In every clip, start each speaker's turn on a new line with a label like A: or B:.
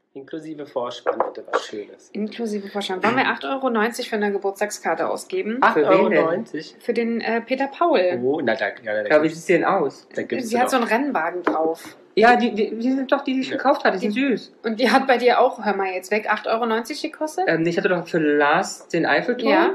A: Inklusive Vorspann bitte was Schönes.
B: Inklusive Vorspann. Wollen wir 8,90 € für eine Geburtstagskarte ausgeben?
A: 8,90 €?
B: Für den Peter Paul.
A: Oh, na da.
C: Ja, wie sieht sie denn aus?
B: Sie hat so einen Rennwagen drauf.
C: Ja, die sind doch die, die ich gekauft hatte. Die sind süß.
B: Und die hat bei dir auch, hör mal jetzt weg, 8,90 € gekostet?
C: Ich hatte doch für Lars den Eiffelturm
B: Ja.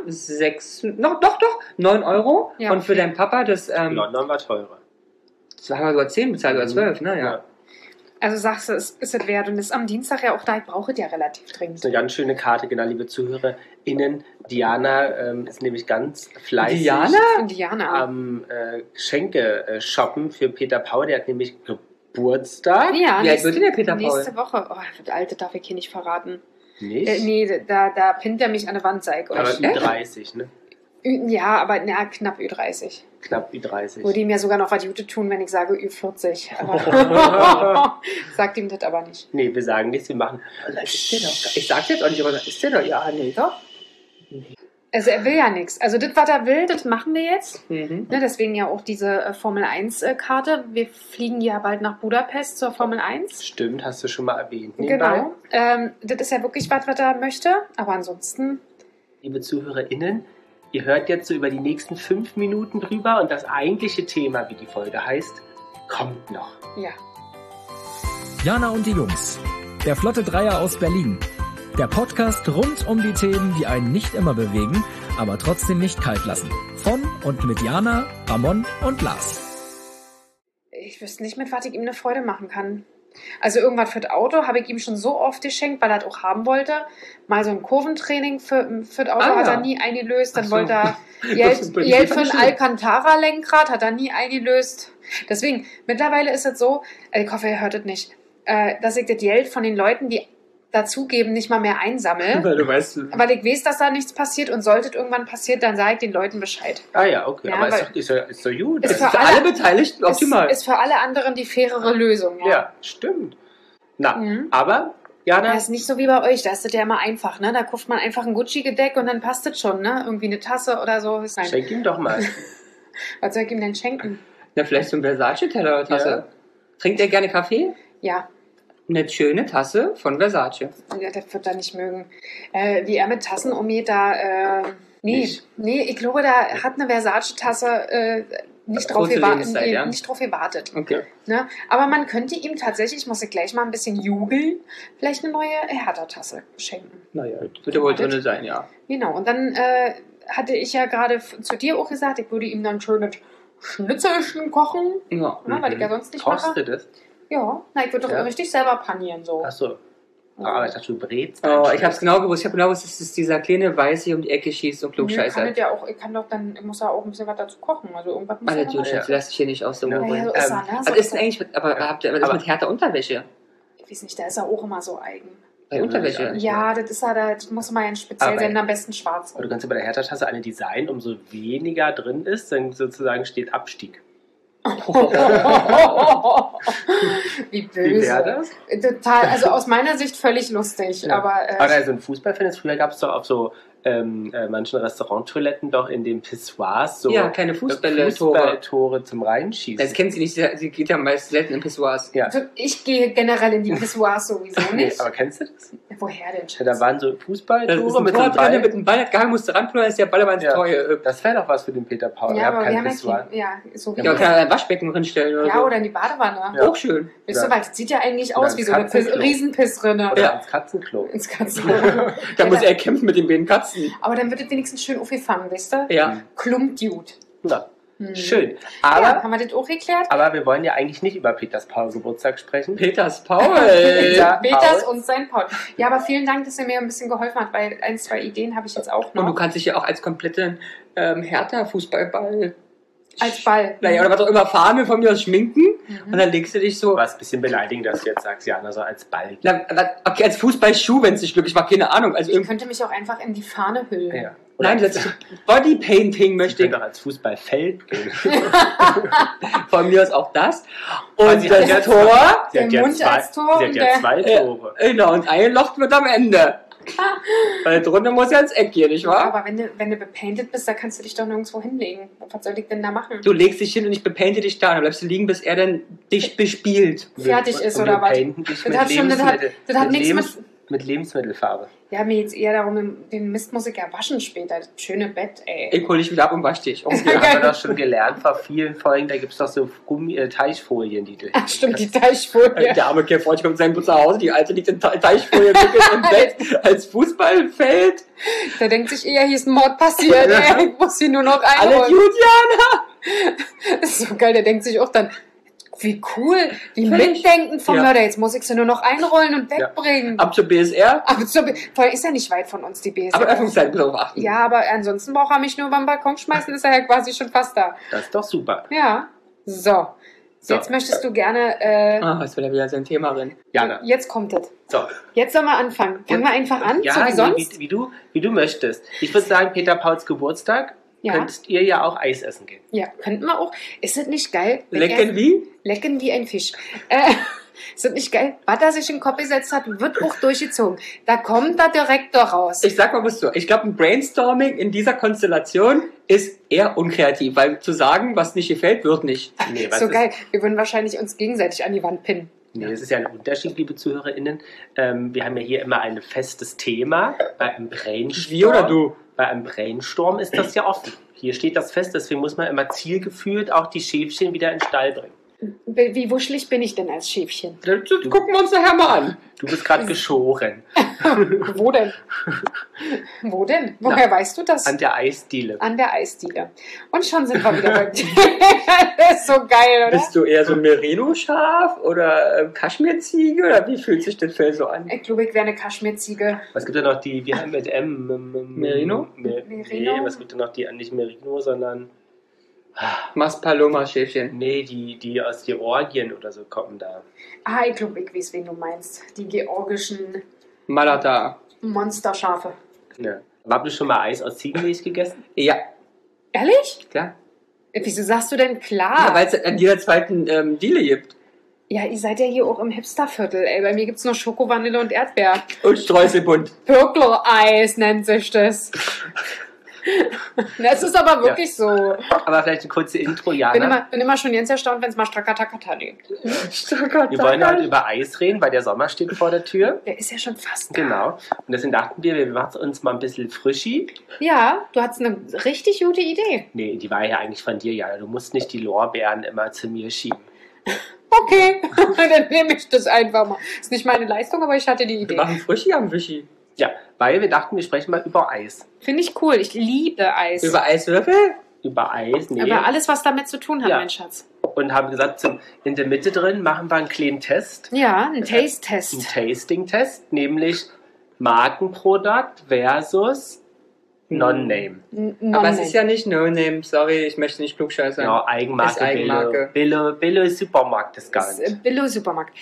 C: 9 €.
B: Ja,
C: und für deinen Papa das...
A: London war teurer.
C: Das haben wir sogar 10 bezahlt oder 12, ne? Ja.
B: Also sagst du, es ist es wert und ist am Dienstag ja auch da, ich brauche es ja relativ dringend.
A: Das ist eine ganz schöne Karte, genau, liebe ZuhörerInnen. Diana ist nämlich ganz fleißig
B: Diana.
A: am Geschenke shoppen für Peter Paul. Der hat nämlich Geburtstag.
B: Ja,
C: Wie alt wird denn der Peter Paul?
B: nächste Woche. Oh, der Alte darf ich hier nicht verraten.
A: Nicht?
B: Nee, da pinnt er mich an der Wand, sag ich
A: Aber
B: euch.
A: Ü30, ne?
B: Ja, aber knapp Ü30.
A: Knapp Ü30.
B: Würde ihm ja sogar noch was Gutes tun, wenn ich sage Ü40. Aber sagt ihm das aber nicht.
A: Nee, wir sagen nichts, wir machen...
C: Ich sag's jetzt auch nicht, aber ist der doch? Ja, nee, doch.
B: Also er will ja nichts. Also das, was er will, das machen wir jetzt.
C: Mhm.
B: Ne, deswegen ja auch diese Formel 1 Karte. Wir fliegen ja bald nach Budapest zur Formel 1.
A: Stimmt, hast du schon mal erwähnt. Nebenbei.
B: Genau. Das ist ja wirklich was er möchte. Aber ansonsten...
A: Liebe ZuhörerInnen, ihr hört jetzt so über die nächsten 5 Minuten drüber und das eigentliche Thema, wie die Folge heißt, kommt noch.
B: Ja.
D: Jana und die Jungs. Der Flotte Dreier aus Berlin. Der Podcast rund um die Themen, die einen nicht immer bewegen, aber trotzdem nicht kalt lassen. Von und mit Jana, Ramon und Lars.
B: Ich wüsste nicht, mit was ich ihm eine Freude machen kann. Also irgendwas für das Auto habe ich ihm schon so oft geschenkt, weil er das auch haben wollte. Mal so ein Kurventraining für das Auto hat er nie eingelöst. Dann wollte er Geld für ein Alcantara-Lenkrad, hat er nie eingelöst. Deswegen, mittlerweile ist es so, ich hoffe, ihr hört es nicht, dass ich das Geld von den Leuten, die dazugeben, nicht mal mehr einsammle.
C: Weil du weißt...
B: Weil ich weiß, dass da nichts passiert und sollte es irgendwann passieren, dann sage ich den Leuten Bescheid.
A: Ah ja, okay.
B: Ja,
A: aber
B: weil-
A: ist doch gut.
B: Ist
C: Für alle Beteiligten optimal.
B: Ist für alle anderen die fairere Lösung. Ja.
A: Ja, stimmt. Na,
B: Mhm.
A: aber, Jana,
B: Das ist nicht so wie bei euch, da ist das ja immer einfach, ne? Da kauft man einfach ein Gucci-Gedeck und dann passt das schon, ne? Irgendwie eine Tasse oder so. Nein.
A: schenk ihm doch mal.
B: Was soll ich ihm denn schenken?
C: Na, vielleicht so ein Versace-Teller oder Tasse.
A: Ja.
C: Trinkt er gerne Kaffee?
B: Ja,
C: Eine schöne Tasse von Versace.
B: ja, das wird er nicht mögen. Wie er mit Tassen umgeht,
A: Nicht.
B: Nee, ich glaube, da hat eine Versace-Tasse nicht drauf
C: Kurze Lebenszeit, ja?
B: nicht drauf gewartet.
C: Okay.
B: Ne? Aber man könnte ihm tatsächlich, muss ich gleich mal ein bisschen jugeln, vielleicht eine neue Hertha-Tasse schenken.
C: Naja, wird ja wohl drin sein, ja.
B: Genau, und dann hatte ich ja gerade zu dir auch gesagt, ich würde ihm dann schönes Schnitzelchen kochen,
C: Ja.
B: ne, weil ich ja sonst nicht mache.
A: Kostet es?
B: Ja, na, ich würde doch
A: Ja.
B: richtig selber panieren so.
A: Achso. Aber ich dachte, du brätst.
C: Oh, ich hab's genau gewusst. Ich hab genau gewusst, dass es dieser kleine Weiße hier um die Ecke schießt und
B: Ich
C: klugscheißer.
B: kann das ja auch, ich muss ja auch ein bisschen was dazu kochen. Also irgendwas muss
C: Alle
B: ja
C: du Schatz, lass dich hier nicht aus dem
A: Ja.
C: Ruhe
B: Ja,
C: bringen.
B: so ist er, ne?
C: Was
B: So
C: ist denn
B: er.
C: eigentlich mit, aber habt ihr, was ist
A: Aber-
C: mit härter Unterwäsche?
B: Ich weiß nicht, da ist er auch immer so eigen.
C: Bei
A: Ja,
C: Unterwäsche?
A: würde ich
B: Ja, das ist er, das muss man ja ein speziell
A: Aber-
B: sein, am besten schwarz.
A: Aber du kannst ja bei der Hertha-Tasse eine designen, umso weniger drin ist, dann sozusagen steht Abstieg.
B: Wie böse.
A: Wie wäre das?
B: Total, also aus meiner Sicht völlig lustig.
A: Ja.
B: Aber
A: Aber also ein Fußballfan ist, früher gab es doch auf so manchen Restauranttoiletten doch in den Pissoirs so
C: Ja, kleine Fußbälle,
A: Fußballtore zum Reinschießen.
C: Das kennt sie nicht, sie geht ja meist selten in Pissoirs.
A: Ja.
B: also ich gehe generell in die Pissoirs sowieso
A: Nee,
B: nicht.
A: aber kennst du das?
B: Woher denn?
A: Ja, da waren so
C: Das ist
A: Fußballtore
C: ein
A: mit
C: Tor
A: so
C: drin,
A: Ball.
C: mit dem Ball gegangen, musste ranpullen, ist der Ball aber ins
A: Ja.
C: Tor.
A: Das wäre doch was für den Peter Paul.
B: Ja,
A: Ihr habt
B: aber wir
A: kein
B: haben
A: Pissoir.
B: ja, so wie
C: Ja, man kann ein Waschbecken drinstellen oder
B: ja,
C: so.
B: oder in die Badewanne.
A: Ja.
C: Auch schön.
B: Wisst ihr,
A: Ja.
B: weil das sieht ja eigentlich
A: Oder
B: aus wie
A: ins
B: so eine
A: Katzenklo.
B: Riesenpissrinne
A: Oder
C: Ja.
A: ins Katzenklo.
B: ins Katzenklo.
C: Da
B: Ja,
C: muss er kämpfen mit den beiden Katzen.
B: aber dann wird es wenigstens schön aufgefangen, wisst ihr?
C: Ja.
B: Klumpdude.
A: Na,
B: Mhm.
A: schön.
B: Aber
A: Aber,
B: haben wir das auch geklärt?
A: aber wir wollen ja eigentlich nicht über Peters Paul Geburtstag sprechen.
C: Peters Paul.
A: Ja.
B: Peters
A: Paul.
B: und sein Paul. Ja, aber vielen Dank, dass ihr mir ein bisschen geholfen habt, weil 1, 2 Ideen habe ich jetzt auch noch.
C: Und du kannst dich ja auch als kompletten Hertha-Fußballball...
B: Als Ball.
C: Naja, oder was auch immer, Fahne von mir aus schminken. Und dann legst du dich so...
A: Was ein bisschen beleidigend, dass du jetzt sagst, Jana, so als Ball.
C: Okay, als Fußballschuh, wenn es nicht glücklich war, keine Ahnung. Also
B: Ich
C: irgendwie,
B: könnte mich auch einfach in die Fahne hüllen.
A: Ja.
C: nein, das ist Bodypainting möchte
A: Ich
C: ich.
A: könnte auch als Fußballfeld gehen.
C: Von mir aus auch das.
A: Aber
C: Und
A: sie hat
C: das
A: ja
C: Tor...
B: Der Mund als Tor
A: Sie hat
B: und
A: ja
B: der-
A: 2 Tore.
C: Genau, und eingelocht wird am Ende. Weil drunter muss ja ins Eck gehen, nicht wahr?
B: Aber wenn du bepainted bist, da kannst du dich doch nirgendwo hinlegen. Was soll ich denn da machen?
C: Du legst dich hin und ich bepainte dich da. Dann bleibst du liegen, bis er dann dich bespielt.
B: Fertig ist,
A: Und
B: oder
A: wir
B: was?
A: painten dich
B: Das hat nichts mit...
A: mit Lebensmittelfarbe.
B: Ja, mir jetzt eher darum, den Mist muss ich ja waschen später. Das schöne Bett, ey.
C: Ich hol dich wieder ab und wasch dich. Okay.
A: Wir haben doch schon gelernt vor vielen Folgen, da gibt es doch so Teichfolien, die du...
B: Ach, stimmt, die Teichfolie.
C: Der arme Kerl kommt sein zu Hause, die Alte liegt in Teichfolie wickelt im Bett als Fußballfeld.
B: Der denkt sich eher, hier ist ein Mord passiert, ey. Ich muss sie nur noch
C: Alle
B: einholen.
C: Juliana!
B: Das ist so geil, der denkt sich auch dann, wie cool, die
C: Völlig.
B: mitdenken vom
C: Ja.
B: Mörder. Jetzt muss ich sie nur noch einrollen und wegbringen.
C: Ab zur BSR.
B: Aber vor allem ist ja nicht weit von uns, die BSR.
C: Aber Öffnungszeiten bitte darauf achten.
B: Ja, aber ansonsten braucht er mich nur beim Balkon schmeißen, ist er ja quasi schon fast da.
A: Das ist doch super.
B: Ja. So.
A: So.
B: Jetzt möchtest du gerne,
C: Jetzt will er wieder sein Thema drin.
A: Jana.
B: jetzt kommt es.
A: So.
B: Jetzt sollen wir anfangen. Fangen wir einfach an, so wie sonst?
A: Wie du möchtest. Ich würde sagen, Peter Pauls Geburtstag,
B: Ja.
A: könntest ihr ja auch Eis essen gehen.
B: Ja, könnten wir auch. Ist das nicht geil? wenn
C: Lecken wie?
B: Lecken wie ein Fisch. Ist das nicht geil? Was er sich in den Kopf gesetzt hat, wird auch durchgezogen. Da kommt der Direktor raus.
C: Ich sag mal was so. Ich glaube, ein Brainstorming in dieser Konstellation ist eher unkreativ, weil zu sagen, was nicht gefällt, wird nicht.
A: Nee, was
B: So
A: ist,
B: geil. Wir würden wahrscheinlich uns gegenseitig an die Wand pinnen.
A: Nee, das ist ja ein Unterschied, liebe ZuhörerInnen. Wir haben ja hier immer ein festes Thema. Bei einem Brainstorm.
C: Wie oder du?
A: Bei einem Brainstorm ist das ja offen. Hier steht das fest, deswegen muss man immer zielgeführt auch die Schäfchen wieder in den Stall bringen.
B: Wie wuschelig bin ich denn als Schäfchen?
C: Das gucken wir uns nachher mal an.
A: Du bist gerade geschoren.
B: Wo denn? Wo denn? Woher weißt du das?
A: An der Eisdiele.
B: An der Eisdiele. Und schon sind wir wieder bei dir. Das ist so geil, oder?
C: Bist du eher so Merino-Schaf oder Kaschmirziege oder wie fühlt sich das Fell so an?
B: Ich glaube, ich wäre eine Kaschmirziege.
A: Was gibt da noch die, wir haben mit M.
C: Merino?
A: Nee,
B: Merino?
A: was gibt da noch die, nicht Merino, sondern,
C: Maspaloma-Schäfchen.
A: nee, die aus Georgien oder so kommen da.
B: Ah, ich glaube, ich weiß, wen du meinst. Die georgischen
C: Malata.
B: Monsterschafe.
A: Ja. Aber habt ihr schon mal Eis aus Ziegenmilch gegessen?
C: Ja,
B: Ehrlich?
C: klar.
B: Wieso sagst du denn
C: Ja,
B: klar?
C: weil es an jeder zweiten Diele gibt.
B: Ja, ihr seid ja hier auch im Hipsterviertel, ey. Bei mir gibt's nur Schoko, Vanille und Erdbeer.
C: Und Streuselbund.
B: Pörkler-Eis nennt sich das. Das ist aber wirklich so.
A: Aber vielleicht eine kurze Intro,
B: Bin
A: Jana.
B: immer schon ganz erstaunt, wenn es mal Strakatakata gibt.
A: Wir wollen heute über Eis reden, weil der Sommer steht vor der Tür.
B: Der ist ja schon fast da.
A: Genau. Und deswegen dachten wir machen uns mal ein bisschen frischi.
B: Ja, du hattest eine richtig gute Idee.
A: Nee, die war ja eigentlich von dir, Jana. Du musst nicht die Lorbeeren immer zu mir schieben.
B: Okay, dann nehme ich das einfach mal. Ist nicht meine Leistung, aber ich hatte die
C: Wir
B: Idee.
C: machen Frischi am Wischi.
A: Ja, weil wir dachten, wir sprechen mal über Eis.
B: Finde ich cool. Ich liebe Eis.
C: Über Eiswürfel?
A: Über Eis, nee.
B: Aber alles, was damit zu tun hat,
A: Ja.
B: mein Schatz.
A: Und haben gesagt, in der Mitte drin machen wir einen kleinen Test.
B: Ja, ein
A: Ein
B: Taste-Test.
A: Tasting-Test, nämlich Markenprodukt versus Non-Name.
C: Aber es ist ja nicht No-Name. Sorry, ich möchte nicht klugscheißern.
A: Genau, Eigenmarke,
C: Ist Eigenmarke.
A: Billo Supermarkt ist gar nicht.
B: Billo-Supermarkt.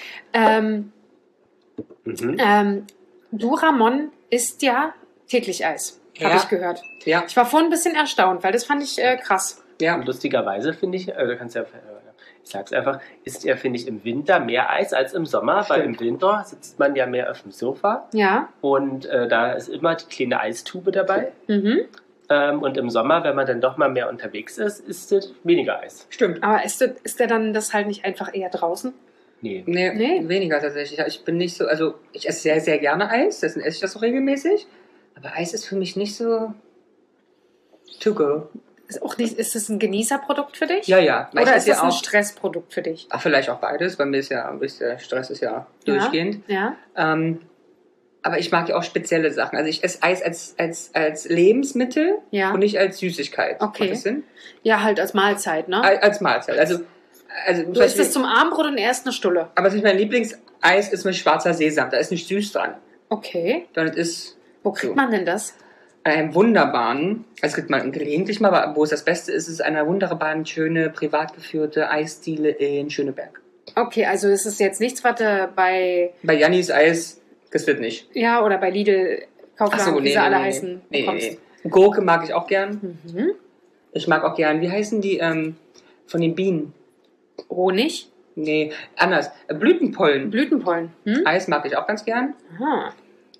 A: Mhm.
B: Du, Ramon, isst ja täglich Eis. Habe
C: Ja.
B: ich gehört.
C: Ja,
B: Ich war vorhin ein bisschen erstaunt, weil das fand ich krass.
C: ja.
A: Und lustigerweise finde ich, du kannst ja, ich sag's einfach, isst er, finde ich, im Winter mehr Eis als im Sommer, weil im Winter sitzt man ja mehr auf dem Sofa
B: Ja.
A: und da ist immer die kleine Eistube dabei.
B: Mhm.
A: Und im Sommer, wenn man dann doch mal mehr unterwegs ist, isst es weniger Eis.
C: Stimmt.
B: Aber ist der dann das halt nicht einfach eher draußen?
A: Nee.
C: Nee,
B: Nee.
C: weniger tatsächlich. Ich bin nicht so, also ich esse sehr, sehr gerne Eis, deswegen esse ich das so regelmäßig. Aber Eis ist für mich nicht so to go.
B: Ist das ein Genießerprodukt für dich?
C: Ja, ja. Weil
B: Oder
C: ich
B: ist
C: esse
B: das
C: ja
B: ein
C: auch,
B: Stressprodukt für dich?
C: vielleicht auch beides, bei mir ist ja, der Stress ist ja durchgehend.
B: Ja.
C: Aber ich mag ja auch spezielle Sachen. Also ich esse Eis als Lebensmittel
B: Ja.
C: und nicht als Süßigkeit.
B: Okay.
C: Macht das Sinn?
B: Ja, halt als Mahlzeit, ne?
C: Als Mahlzeit. Also
B: Du isst es zum Abendbrot und erst eine Stulle.
C: aber mein Lieblingseis ist mit schwarzer Sesam. Da ist nicht süß dran.
B: Okay.
C: Sondern es ist
B: Wo kriegt
C: So.
B: man denn das?
C: an einem wunderbaren, es kriegt man gelegentlich mal, aber wo es das Beste ist, ist eine wunderbaren, schöne, privat geführte Eisdiele in Schöneberg.
B: Okay, also das ist jetzt nichts, was du bei,
C: Bei Jannis Eis, das wird nicht.
B: ja, oder bei Lidl, Kaufland, wie sie alle heißen,
C: Nee,
B: bekommst.
C: nee. Gurke mag ich auch gern.
B: Mhm.
C: Ich mag auch gern, wie heißen die, von den Bienen?
B: Honig,
C: Nee, anders. Blütenpollen.
B: Blütenpollen. Hm?
C: Eis mag ich auch ganz gern.
B: Aha.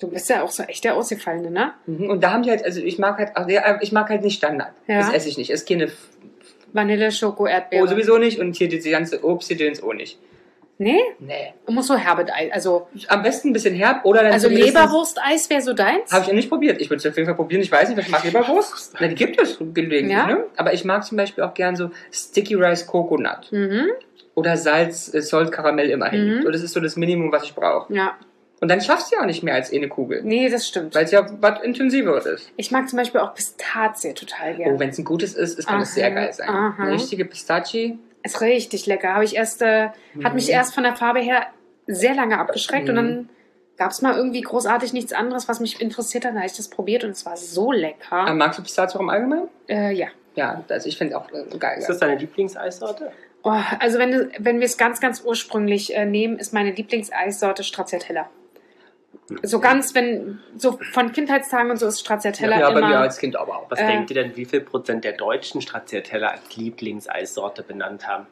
B: Du bist ja auch so echt der Ausgefallene, ne?
C: Und da haben die halt, also ich mag halt nicht Standard.
B: Ja.
C: Das esse ich nicht. Es keine
B: Vanille, Schoko, Erdbeere.
C: sowieso nicht und hier diese ganze Obstgedöns auch nicht.
B: Nee?
C: Nee.
B: Muss so herbe Eis. Also
C: Am besten ein bisschen herb oder dann
B: Leberwursteis wäre so deins?
C: Habe ich noch nicht probiert. Ich würde es auf jeden Fall probieren. Ich weiß nicht, was ich mag Leberwurst. Na, die gibt es gelegentlich,
B: Ja?
C: ne? Aber ich mag zum Beispiel auch gern so Sticky Rice Coconut. Oder Salt Karamell immerhin. So, das ist so das Minimum, was ich brauche.
B: Ja.
C: Und dann schaffst du ja auch nicht mehr als eine Kugel.
B: Nee, das stimmt.
C: Weil es ja was intensiveres ist.
B: Ich mag zum Beispiel auch Pistazie total gerne.
C: Oh, wenn es ein gutes ist, kann es sehr geil sein.
B: Aha.
C: Eine richtige Pistazie.
B: Ist richtig lecker. Habe ich erst, hat mich erst von der Farbe her sehr lange abgeschreckt und dann gab es mal irgendwie großartig nichts anderes, was mich interessiert hat. Da habe ich das probiert und es war so lecker.
C: Magst du Pistazie auch im Allgemeinen?
B: Ja.
C: Ja, also ich finde auch geil.
A: Ist das deine Lieblingseissorte?
B: Oh, also wenn wir es ganz, ganz ursprünglich nehmen, ist meine Lieblingseissorte Stracciatella. So ganz, so von Kindheitstagen und so ist Stracciatella
C: Ja,
B: immer...
C: bei mir als Kind aber auch.
A: Was denkt ihr denn, wie viel Prozent der Deutschen Stracciatella als Lieblingseissorte benannt haben?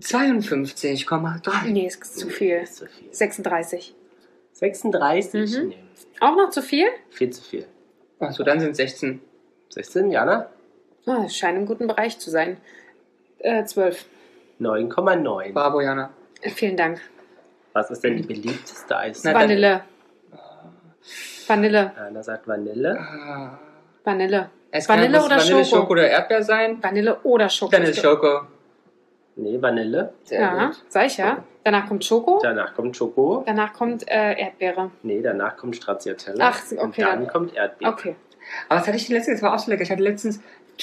C: 52,3.
B: Nee, ist zu viel.
A: Ist zu viel.
B: 36.
A: 36? Nee,
B: Auch noch zu viel?
A: viel zu viel.
C: Achso, dann sind es 16.
A: 16, Jana?
B: Oh, das scheint im guten Bereich zu sein. 12.
A: 9,9.
C: Bravo, Jana.
B: Vielen Dank.
A: Was ist denn die beliebteste Eissorte?
B: Vanille. Vanille.
A: Jana sagt Vanille.
B: Vanille.
C: Es
B: Vanille
C: kann
B: oder
C: Vanille,
B: Schoko?
C: Schoko oder Erdbeer sein.
B: Vanille oder Schoko.
C: Dann ist Schoko.
A: Nee, Vanille.
C: Sehr
B: Ja,
C: gut.
B: sag ich ja. Danach kommt Schoko.
A: Danach kommt Schoko.
B: Danach kommt Erdbeere.
A: Nee, danach kommt Stracciatella.
B: Ach, okay,
A: Und dann
B: dann.
A: kommt Erdbeere.
B: Okay.
C: Aber was hatte ich letztens? Das war auch so lecker. Ich hatte letztens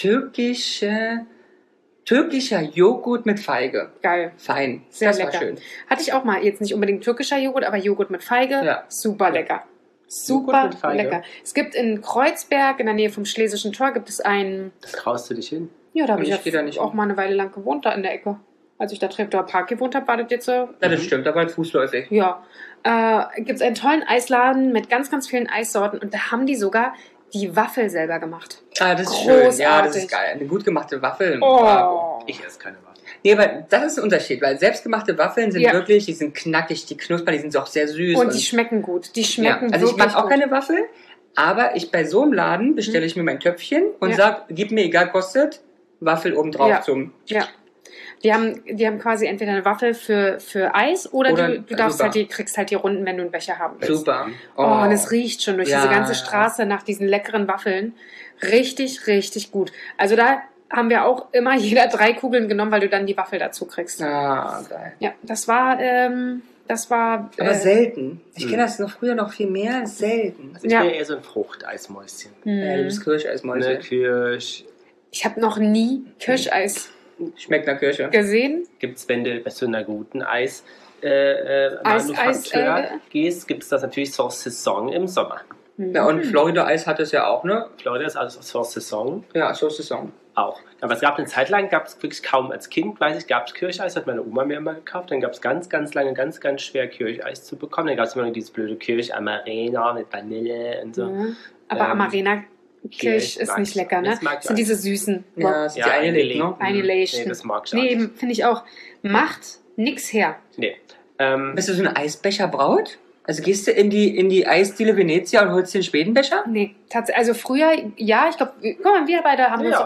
C: türkischer Joghurt mit Feige.
B: Geil.
C: Fein.
B: Sehr
C: das
B: lecker.
C: war schön.
B: Hatte ich auch mal. Jetzt nicht unbedingt türkischer Joghurt, aber Joghurt mit Feige.
C: Ja.
B: Super lecker. Super
A: Joghurt mit Feige?
B: lecker. Es gibt in Kreuzberg, in der Nähe vom Schlesischen Tor, gibt es einen...
A: Das traust du dich hin.
B: Ja, da habe
C: Und
B: ich
C: ich geh da nicht
B: auch
C: hin.
B: mal eine Weile lang gewohnt, da in der Ecke. Als ich da Treptower Park gewohnt habe, war das jetzt so...
C: Ja, das stimmt. Aber halt fußläufig.
B: Ja. Gibt es einen tollen Eisladen mit ganz, ganz vielen Eissorten und da haben die sogar die Waffel selber gemacht.
C: Ah, das ist schön. Ja, das
B: Großartig.
C: ist geil. Eine gut gemachte Waffel. Bravo.
B: Oh.
A: Ich esse keine Waffel.
C: Nee, aber das ist ein Unterschied, weil selbstgemachte Waffeln sind
B: Ja.
C: wirklich, die sind knackig, die knuspern, die sind auch sehr süß.
B: Und die schmecken gut. Die schmecken
C: also ich
B: wirklich
C: mag auch
B: gut.
C: keine Waffel, aber bei so einem Laden bestelle ich mir mein Töpfchen und
B: Ja.
C: sag, gib mir, egal kostet, Waffel obendrauf
B: Ja.
C: zum...
B: Ja. Die haben quasi entweder eine Waffel für Eis oder
C: Oder-
B: du darfst
C: super.
B: kriegst halt die Runden, wenn du einen Becher haben willst.
C: Super.
B: Oh, und es riecht schon durch
C: Ja.
B: diese ganze Straße nach diesen leckeren Waffeln. Richtig, richtig gut. Also da haben wir auch immer jeder 3 Kugeln genommen, weil du dann die Waffel dazu kriegst.
C: Ah, geil.
B: Ja, das war
C: Aber selten. Ich kenne das noch früher noch viel mehr. Selten.
A: Also ich
B: Ja.
A: bin eher so ein Fruchteismäuschen.
C: Du bist Kirscheismäuse.
A: Ne, Kirsch.
B: Ich habe noch nie Kirscheis
C: Schmeckt nach Kirsche.
B: gesehen.
A: Gibt's, wenn du bei so einer guten
B: Eis,
A: Manufaktur gehst, gibt es das natürlich zur Saison im Sommer.
C: Ja, und Florida-Eis hat es ja auch, ne?
A: Florida ist also zur Saison
C: Ja, so Saison.
A: auch. Aber es gab eine Zeit lang, gab es wirklich kaum als Kind, weiß ich, gab es Kirscheis, hat meine Oma mir immer gekauft. Dann gab es ganz, ganz lange, ganz, ganz schwer Kirscheis zu bekommen. Dann gab es immer noch dieses blöde Kirsch Amarena mit Vanille und so.
B: Mhm. Aber Amarena Kirsch ist
A: mag
B: nicht
A: ich.
B: lecker, ne?
A: Das mag ich
B: Das sind diese süßen.
C: Ja, das ist die eingelegt, ne?
B: Eingelegt.
A: Nee, das mag ich
B: Nee,
A: auch nicht.
B: finde ich auch. Macht nix her.
A: Nee.
C: Bist du so eine Eisbecherbraut? Also gehst du in die Eisdiele Venezia und holst dir einen Schwedenbecher?
B: Nee, tatsächlich. Also früher, ja, ich glaube, guck mal, wir beide haben uns
A: Ja.
B: auch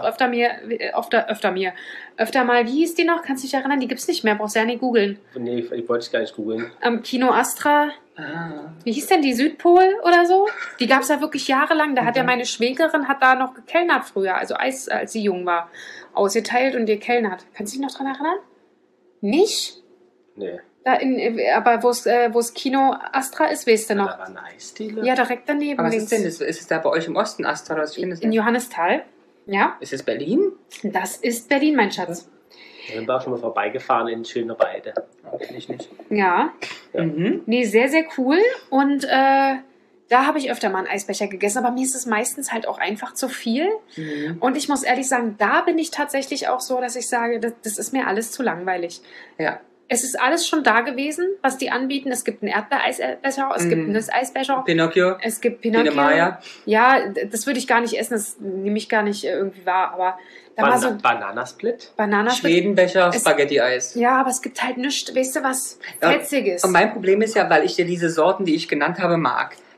B: öfter mal, wie hieß die noch? Kannst du dich erinnern? Die gibt's nicht mehr, brauchst du ja nicht googeln.
A: Nee, ich wollte es gar nicht googeln.
B: Am Kino Astra,
C: Ah.
B: wie hieß denn die, Südpol oder so? Die gab's ja wirklich jahrelang. Da hat ja meine Schwägerin, hat da noch gekellnert früher, also Eis, als sie jung war, ausgeteilt und gekellnert. Kannst du dich noch dran erinnern? Nicht?
A: Nee.
B: Da aber wo's Kino Astra ist, weißt du
A: Da
B: noch?
A: war eine Eisdiele.
B: Ja, direkt daneben.
C: Aber was
B: links.
C: ist denn das? Ist es da bei euch im Osten, Astra? Oder was? Ich finde das
B: In
C: nicht.
B: Johannisthal. Ja,
C: Ist es Berlin?
B: das ist Berlin, mein Schatz.
A: Da sind wir auch schon mal vorbeigefahren in Schöneweide.
C: Kenn ich nicht.
B: Ja,
A: Ja.
C: Mhm.
B: nee, sehr, sehr cool. Und da habe ich öfter mal einen Eisbecher gegessen, aber mir ist es meistens halt auch einfach zu viel.
C: Mhm.
B: Und ich muss ehrlich sagen, da bin ich tatsächlich auch so, dass ich sage, das ist mir alles zu langweilig.
C: Ja.
B: Es ist alles schon da gewesen, was die anbieten. Es gibt einen Erdbeereisbecher, es gibt einen Nusseisbecher,
C: Pinocchio.
B: es gibt
C: Biene
B: Pinocchio.
C: Maya.
B: Ja, das würde ich gar nicht essen, das nehme ich gar nicht irgendwie wahr. Aber da war so
A: Bananasplit.
B: Bananen.
C: Schwedenbecher,
B: Es-
C: Spaghetti-Eis.
B: Ja, aber es gibt halt nichts, weißt du was,
C: Ja,
B: Fetziges.
C: Und mein Problem ist ja, weil ich dir diese Sorten, die ich genannt habe, mag.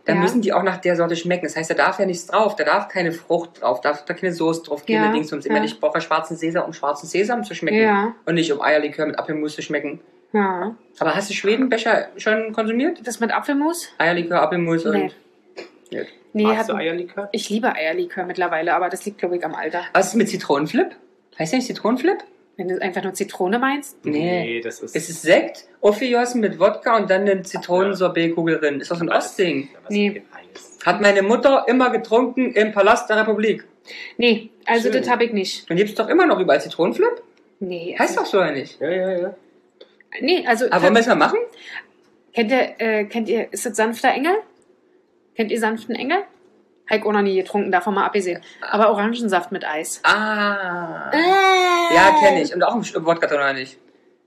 C: dann
B: Ja.
C: müssen die auch nach der Sorte schmecken. Das heißt, da darf ja nichts drauf, da darf keine Frucht drauf, darf da keine Soße drauf, keine
B: Ja,
C: Dings. Und
B: ja.
C: ich brauche schwarzen Sesam, um schwarzen Sesam zu schmecken.
B: Ja.
C: Und nicht um Eierlikör mit Apfelmus zu schmecken.
B: Ja.
C: Aber hast du Schwedenbecher schon konsumiert?
B: Das mit Apfelmus?
C: Eierlikör, Apfelmus
B: Nee.
C: und... Ja.
B: Nee,
A: Magst du Eierlikör?
B: ich liebe Eierlikör mittlerweile, aber das liegt, glaube ich, am Alter.
C: Was ist mit Zitronenflip? Heißt der nicht Zitronenflip?
B: Wenn du einfach nur Zitrone meinst?
C: Nee.
A: das ist...
C: Es ist Sekt, aufgegossen mit Wodka und dann eine Zitronensorbetkugel drin. Ist doch so ein Ostding.
A: Ja, was
B: Nee.
A: mit dem Eis?
C: Hat meine Mutter immer getrunken im Palast der Republik.
B: Nee, also
A: Schön.
B: das habe ich nicht.
C: Dann gibt es doch immer noch überall Zitronenflip.
B: Nee.
C: Heißt doch so oder nicht?
A: Ja.
B: Nee, also.
C: Aber wollen wir es mal machen?
B: Kennt ihr, ist das sanfter Engel? Kennt ihr sanften Engel? Heik auch noch nie getrunken, davon mal abgesehen. Aber Orangensaft mit Eis.
C: Ah. Ja, kenne ich. Und auch im Wodka drin oder nicht?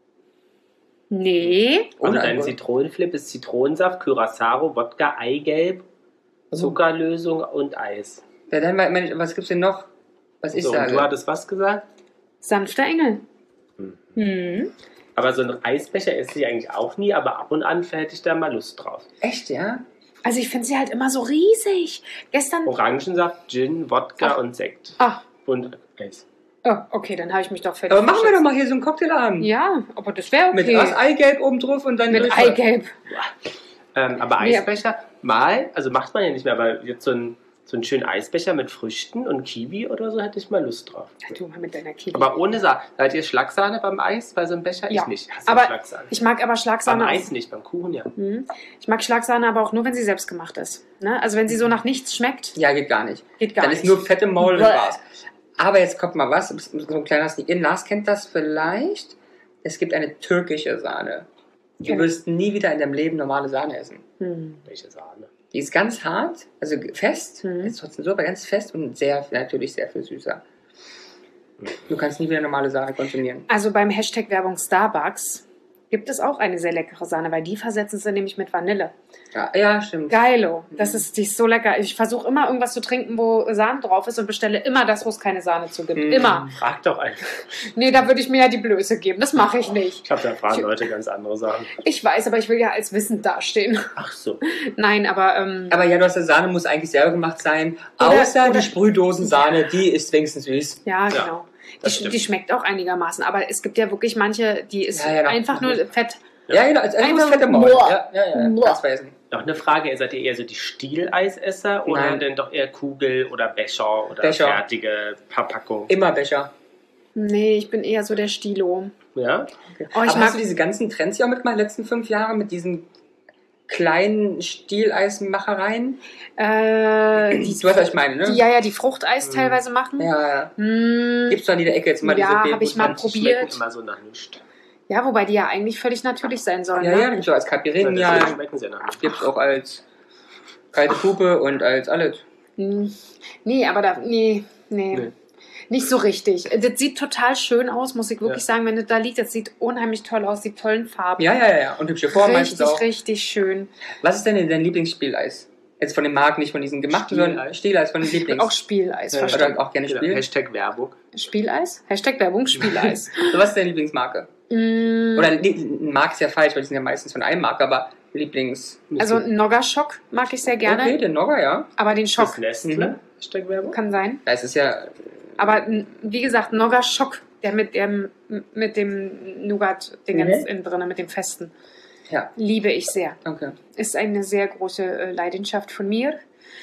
B: Nee.
A: Und
C: Ohne
A: dein
C: Alkohol.
A: Zitronenflip ist Zitronensaft, Curaçao, Wodka, Eigelb, Zuckerlösung und Eis.
C: Ja, dann was gibt's denn noch? Was ich
A: So, und
C: sage?
A: du hattest was gesagt?
B: Sanfter Engel. Hm.
A: Aber so ein Eisbecher esse ich eigentlich auch nie, aber ab und an hätte ich da mal Lust drauf.
C: Echt, ja?
B: Also ich finde sie halt immer so riesig. Gestern.
A: Orangensaft, Gin, Wodka
B: Ach.
A: und Sekt.
B: Ah,
A: Und Eis.
B: oh, okay, dann habe ich mich doch völlig
C: Aber machen wir doch
B: verschätzt.
C: mal hier so einen Cocktailabend.
B: Ja, aber das wäre
C: Mit
B: okay.
C: Eigelb oben drauf und dann...
B: Mit
C: Durchfall.
B: Eigelb.
A: Aber
B: Nee.
A: Eisbecher, mal, also macht man ja nicht mehr, aber jetzt so einen schönen Eisbecher mit Früchten und Kiwi oder so hätte ich mal Lust drauf.
B: Du mal mit deiner Kiwi.
A: Aber ohne Sahne. Seid ihr Schlagsahne beim Eis, bei so einem Becher?
B: Ja.
A: Ich nicht. Hasse
B: Aber
A: Schlagsahne.
B: ich mag aber
A: Beim
B: Schlagsahne
A: Eis
B: auch.
A: nicht, beim Kuchen ja.
B: Ich mag Schlagsahne aber auch nur, wenn sie selbst gemacht ist. Ne? Also wenn sie so nach nichts schmeckt,
C: Ja, geht gar nicht.
B: geht gar
C: Dann
B: nicht.
C: ist nur Fett im Maul und
B: Bäh.
C: war's. Aber jetzt kommt mal was, so ein kleiner Sneak in. Lars kennt das vielleicht. Es gibt eine türkische Sahne. Du
B: Kenn ich.
C: wirst nie wieder in deinem Leben normale Sahne essen.
A: Welche Sahne?
C: Die ist ganz hart, also fest,
B: Mhm.
C: ist trotzdem so, aber ganz fest und natürlich sehr viel süßer. Du kannst nie wieder normale Sahne konsumieren.
B: Also beim Hashtag Werbung Starbucks gibt es auch eine sehr leckere Sahne, weil die versetzen sie nämlich mit Vanille.
C: Ja, stimmt.
B: Geilo. Die ist so lecker. Ich versuche immer irgendwas zu trinken, wo Sahne drauf ist und bestelle immer das, wo es keine Sahne zu gibt. Immer.
A: Frag doch einfach.
B: Nee, da würde ich mir ja die Blöße geben. Das mache ich nicht.
A: Ich glaube, da fragen Leute ganz andere Sachen.
B: Ich weiß, aber ich will ja als wissend dastehen.
A: Ach so.
B: Nein, aber
C: Aber ja, du hast Sahne muss eigentlich selber gemacht sein.
B: Oder-
C: Außer
B: oder-
C: die Sprühdosensahne, die ist wenigstens süß.
B: ja,
A: Ja,
B: genau.
A: das stimmt.
B: Die schmeckt auch einigermaßen, aber es gibt ja wirklich manche, die ist
C: Ja,
B: einfach nur Fett.
C: Ja, genau, als
B: Einfach-
C: Fett im Maul.
B: Boah.
C: Ja,
B: Boah.
C: ganz weißen.
A: Noch eine Frage, seid ihr eher so die Stieleisesser oder
C: Nein.
A: denn doch eher Kugel oder Becher oder
C: Becher.
A: fertige Verpackung?
C: Immer Becher.
B: Nee, ich bin eher so der Stilo.
A: Ja?
C: Okay.
B: Oh, ich
C: Aber
B: mag-
C: hast du diese ganzen Trends ja auch mitgemacht in den letzten 5 Jahren mit diesen kleinen Stieleismachereien?
B: Die,
C: Du weißt, was ich meine, ne?
B: die Fruchteis teilweise machen.
C: Ja.
B: Hm,
C: Gibt's doch an jeder Ecke jetzt immer
B: Ja,
C: diese
B: hab ich mal
C: Bebus-
A: Die schmecken
B: probiert.
A: immer so nach nichts.
B: ja, wobei die ja eigentlich völlig natürlich sein sollen.
C: Ja,
B: ne?
C: ja, gibt's auch als Caipirinha,
A: Deswegen schmecken sie nach nichts.
C: gibt's auch als kalte Puppe und als alles.
B: Nee, aber nee. Nicht so richtig. Das sieht total schön aus, muss ich wirklich sagen, wenn das da liegt. Das sieht unheimlich toll aus, die tollen Farben.
C: Ja. Und hübsche Form meistens
B: Richtig,
C: auch.
B: richtig schön.
C: Was ist denn dein Lieblingsspieleis? Jetzt von den Marken, nicht von diesen gemachten, sondern
A: Stieleis?
C: Stieleis von den Lieblings.
B: Auch Spieleis,
A: Ja,
B: verstehe.
C: Oder auch gerne
A: Genau.
C: spielen.
A: Hashtag Werbung.
B: Spieleis? Hashtag Werbung, Spieleis.
C: So, was ist deine Lieblingsmarke? Oder Marke ist ja falsch, weil die sind ja meistens von einem Marke, aber Lieblings...
B: Also Nogga-Schock mag ich sehr gerne,
C: Okay, den Nogger, ja.
B: aber den
A: Das
B: Schock
A: Nestle. Hashtag Werbung.
B: kann sein.
C: Das ist ja...
B: Aber wie gesagt, Nogga-Schock, der mit dem Nougat-Dingens innen drin, mit dem Festen,
C: Ja,
B: liebe ich sehr.
C: okay.
B: Ist eine sehr große Leidenschaft von mir.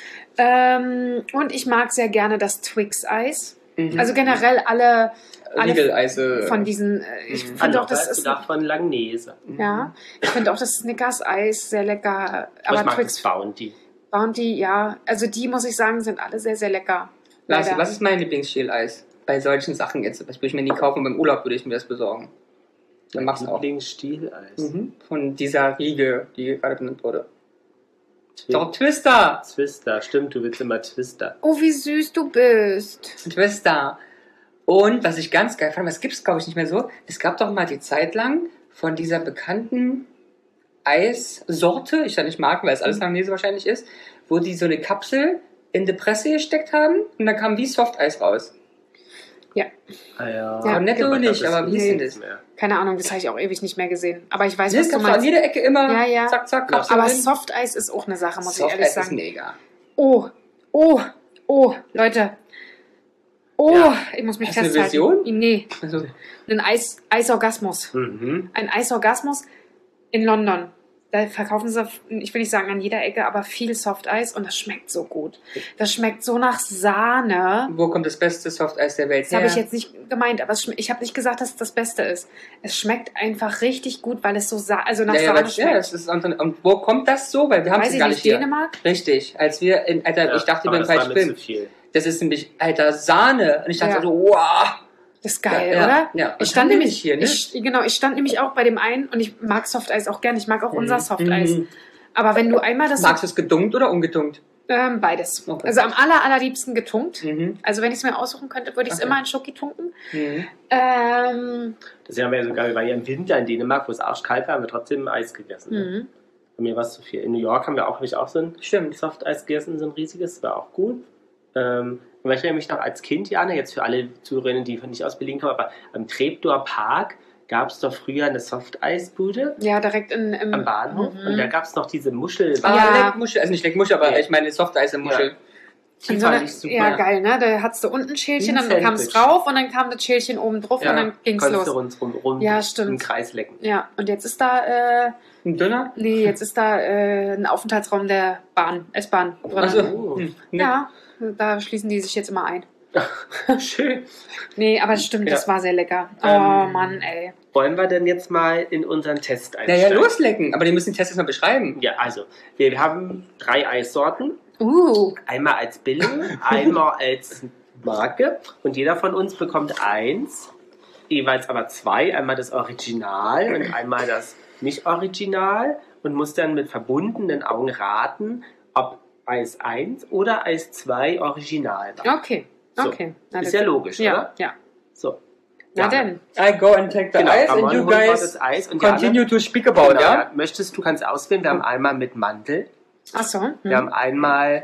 B: Und ich mag sehr gerne das Twix-Eis. Also generell alle
C: Riegeleise.
B: von diesen, ich finde auch, das ist,
A: davon Langnese.
B: ja, ich finde auch das Snickers-Eis sehr lecker.
A: Aber ich
B: Aber
A: mag
B: Twix
A: das Bounty.
B: Bounty, ja, also die, muss ich sagen, sind alle sehr, sehr lecker.
C: Lars,
B: Leider.
C: was ist mein Lieblingsstieleis? Bei solchen Sachen jetzt. Das würde ich mir nie kaufen, beim Urlaub würde ich mir das besorgen. Dann mach's auch.
A: Lieblingsstieleis.
C: Von dieser Riege, die gerade benannt wurde. Doch, Twister!
A: Twister, stimmt, du willst immer Twister.
B: Oh, wie süß du bist.
C: Twister. Und was ich ganz geil fand, das gibt es glaube ich nicht mehr so, es gab doch mal die Zeit lang von dieser bekannten Eissorte, ich sage nicht Marken, weil es alles Langnese wahrscheinlich ist, wo die so eine Kapsel in die Presse gesteckt haben und dann kam wie Softeis raus.
B: Ja.
A: Ah, ja.
C: Cornetto
A: Aber
C: nicht,
A: das
C: aber wie
A: ist
C: hieß denn
A: nichts
C: das?
A: mehr.
B: Keine Ahnung, das habe ich auch ewig nicht mehr gesehen. Aber ich weiß,
C: Das
B: was du
C: gab's an
B: meinst.
C: jeder Ecke immer.
B: Ja, ja.
C: Zack, zack, Kapseln
B: Aber
C: drin.
B: Softeis ist auch eine Sache, muss ich ehrlich
C: Softeis ist
B: sagen.
C: mega.
B: Oh, Leute. Ich muss mich
C: Hast du eine
B: festhalten.
C: Vision?
B: Nee,
C: Also,
B: ein Eisorgasmus.
A: Mhm.
B: Ein Eisorgasmus in London. Da verkaufen sie, ich will nicht sagen an jeder Ecke, aber viel Softeis und das schmeckt so gut. Das schmeckt so nach Sahne.
C: wo kommt das beste Softeis der Welt
B: Das habe ich jetzt nicht gemeint, aber ich habe nicht gesagt, dass es das Beste ist. Es schmeckt einfach richtig gut, weil es so nach Sahne schmeckt.
C: Ja, das ist, und wo kommt das so? Weil wir haben
B: Weiß
C: es
B: ich
C: gar
B: nicht,
C: nicht hier.
B: Dänemark?
C: Richtig. Als wir Alter, ich dachte,
A: aber
C: wir
A: das war
C: falsch
A: mir
C: Film.
A: zu viel.
C: Das ist nämlich, Alter, Sahne. Und ich dachte
B: Ja.
C: so, wow.
B: Das ist geil,
C: Ja,
B: oder?
C: ja.
B: Ich stand
C: Was haben wir
B: nämlich
C: nicht hier, ne?
B: ich stand nämlich auch bei dem einen und ich mag Softeis auch gern. Ich mag auch unser Softeis. Aber wenn du einmal das
C: Magst du es gedunkt oder ungetunkt?
B: beides.
C: Okay.
B: Also am allerliebsten getunkt.
C: Mhm.
B: Also wenn ich es mir aussuchen könnte, würde ich es
C: Okay.
B: immer in Schoki tunken.
C: Mhm.
A: Das haben wir ja sogar, wir waren ja im Winter in Dänemark, wo es arschkalt war, haben wir trotzdem Eis gegessen. Ne?
B: Mhm.
A: Bei mir war es zu viel. In New York habe ich auch so ein
C: Stimmt.
A: Softeis gegessen, so ein riesiges, war auch gut. Und ich erinnere mich noch als Kind, Jana, jetzt für alle Zuhörerinnen, die nicht aus Berlin kommen, aber am Treptower Park gab es doch früher eine Softeisbude
B: Ja, direkt
A: am Bahnhof.
B: Mhm.
A: Und da gab es noch diese Muschel.
B: Ja.
C: Leckmuschel, also nicht Leckmuschel, aber
A: Nee.
C: ich meine Softeis im Muschel.
A: Die
B: in so
A: fand
B: eine,
A: ich super.
B: ja, geil, ne? Da hattest du unten ein Schälchen,
A: Wie ein
B: dann kam es
A: Sandwich.
B: rauf und dann kam das Schälchen oben drauf und dann ging's
A: konntest
B: los.
A: du rum
B: Ja, stimmt.
A: im Kreis lecken.
B: Ja, und jetzt ist da,
C: Ein Döner?
B: jetzt ist da ein Aufenthaltsraum der S-Bahn drin.
C: Also,
A: Oh.
B: Ja, da schließen die sich jetzt immer ein.
A: Schön.
B: Nee, aber stimmt,
A: Ja.
B: das war sehr lecker. Oh Mann, ey.
A: Wollen wir denn jetzt mal in unseren Test
C: Ja,
A: einsteigen?
C: loslecken. Aber die müssen den Test jetzt mal beschreiben.
A: Ja, also, wir haben 3 Eissorten. Einmal als Billing, einmal als Marke. Und jeder von uns bekommt 1, jeweils aber 2. Einmal das Original und einmal das Nicht-Original. Und muss dann mit verbundenen Augen raten, ob Eis 1 oder Eis 2 Original war.
B: Okay,
A: So.
B: okay. Na,
A: Ist
B: das-
A: ja logisch,
B: ja,
A: oder?
B: Ja.
A: So.
B: Na
A: Ja.
B: denn.
C: I go and take the
A: Genau,
C: ice
A: Ramon
C: and you
A: holt mal
C: guys
A: das Eis und
C: continue to speak about,
A: Genau,
C: ja?
A: ja. Möchtest du, kannst auswählen. Wir haben einmal mit Mandel.
B: Achso.
A: Wir haben einmal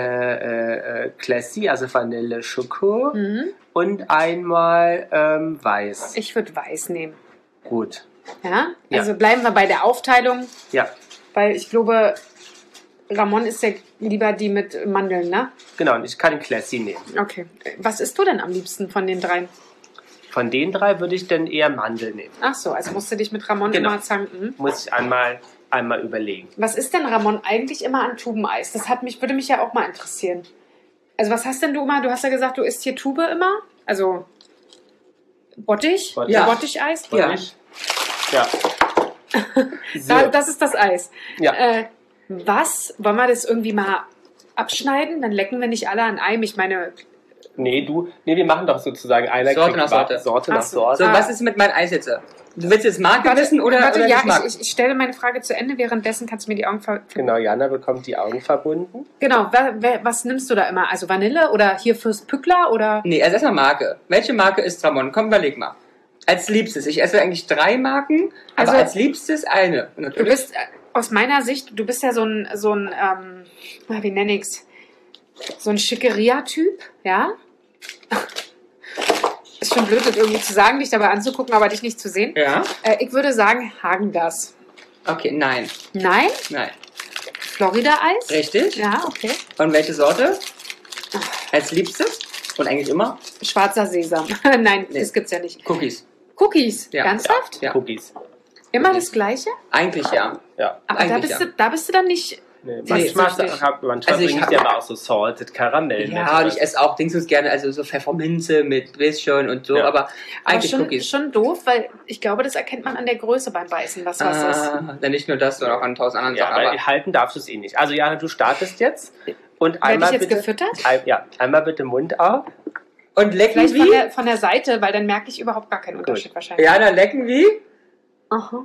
A: Classy, also Vanille Schoko. Und einmal Weiß.
B: Ich würde weiß nehmen.
A: Gut.
B: Ja?
A: Ja.
B: Also bleiben wir bei der Aufteilung,
A: Ja,
B: weil ich glaube, Ramon ist ja lieber die mit Mandeln, ne?
A: genau. Und ich kann Classy nehmen.
B: Okay. Was isst du denn am liebsten von den dreien?
A: Von den 3 würde ich dann eher Mandel nehmen.
B: Ach so, also musst du dich mit Ramon
A: Genau.
B: immer zanken.
A: Muss ich einmal überlegen.
B: Was ist denn Ramon eigentlich immer an Tubeneis? Das würde mich ja auch mal interessieren. Also was hast denn du immer? Du hast ja gesagt, du isst hier Tube immer? Also Bottich?
A: Bottich.
C: Ja.
B: Botticheis?
C: Ja.
A: Ja. So.
B: Das ist das Eis.
A: Ja.
B: Was? Wollen wir das irgendwie mal abschneiden? Dann lecken wir nicht alle an einem. Ich meine,
A: Nee, wir machen doch sozusagen einer
C: Sorte
A: kriegt
C: nach Sorte.
A: Sorte
B: Ach
A: nach
B: so.
A: Sorte.
C: So, was ist mit meinem Eis jetzt? Du willst jetzt Marke wissen oder
B: ja,
C: Geschmack?
B: ich stelle meine Frage zu Ende. Währenddessen kannst du mir die Augen
A: Genau, Jana bekommt die Augen verbunden.
B: Genau, was nimmst du da immer? Also Vanille oder hier Fürst Pückler oder?
C: Nee, also erstmal Marke. Welche Marke ist Ramon? Komm, überleg mal. Als Liebstes. Ich esse eigentlich 3 Marken, aber
B: Also-
C: als Liebstes eine. Und
B: Du
C: natürlich-
B: bist aus meiner Sicht, du bist ja so ein wie nenne ich's? So ein Schickeria-Typ, ja? Ist schon blöd, das irgendwie zu sagen, dich dabei anzugucken, aber dich nicht zu sehen.
C: Ja?
B: Ich würde sagen Häagen-Dazs.
C: Okay, nein.
B: Nein?
C: Nein.
B: Florida-Eis?
C: Richtig?
B: Ja, okay.
C: Und welche Sorte? Als Liebstes? Und eigentlich immer?
B: Schwarzer Sesam. Nein,
C: Nee.
B: das gibt's ja nicht.
C: Cookies.
B: Cookies?
C: Ja.
B: Ernsthaft?
C: Ja.
A: Cookies.
B: Immer das Gleiche?
C: Eigentlich ja.
A: Ja.
B: Aber da
C: Eigentlich
B: bist du dann nicht...
A: Nee,
C: Nee,
A: manchmal
C: richtig.
A: manchmal
C: Also ich
A: bringe ich
C: hab-
A: dir aber auch so Salted Karamell
C: Ja, und
A: mit.
C: ich esse auch Dingsens gerne, also so Pfefferminze mit Bisschen und so,
A: Ja.
C: aber
B: Aber
C: eigentlich
B: schon,
C: Cookies.
B: schon doof, weil ich glaube, das erkennt man an der Größe beim Beißen, was ist.
C: Dann nicht nur das, sondern auch an 1000 anderen
A: Ja,
C: Sachen.
A: aber
C: Aber
A: halten darfst du es eh nicht. Also Jana, du startest jetzt. Und
B: Werde
A: einmal
B: ich jetzt
A: bitte,
B: gefüttert?
C: einmal
A: bitte Mund auf.
C: und lecken
B: Vielleicht
C: wie?
B: von der Seite, weil dann merke ich überhaupt gar keinen Unterschied wahrscheinlich.
C: Ja, dann lecken wie?
B: Aha.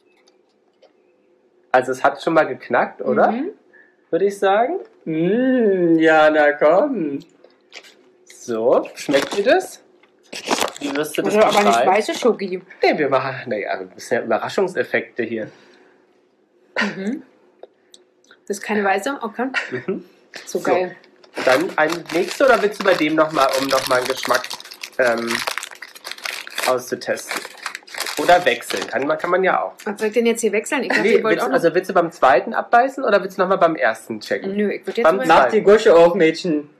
A: Also es hat schon mal geknackt, oder?
B: Mhm.
A: Würde ich sagen.
C: Ja, na komm.
A: So, schmeckt dir das? Wie wirst du das
B: Also aber nicht
A: beschreiben?
B: weiße Schoki.
A: Nee, wir machen, naja, das sind ja Überraschungseffekte hier.
B: Mhm. Das ist keine weiße? Okay.
A: Mhm.
B: So geil.
A: Dann ein nächster oder willst du bei dem nochmal, um nochmal einen Geschmack auszutesten. Oder wechseln. Kann man ja auch.
B: Was soll ich denn jetzt hier wechseln? Ich
A: Nee, willst du beim zweiten abbeißen oder willst du nochmal beim ersten checken?
B: Nö, ich würde jetzt
C: Mach die Gusche auf, Mädchen.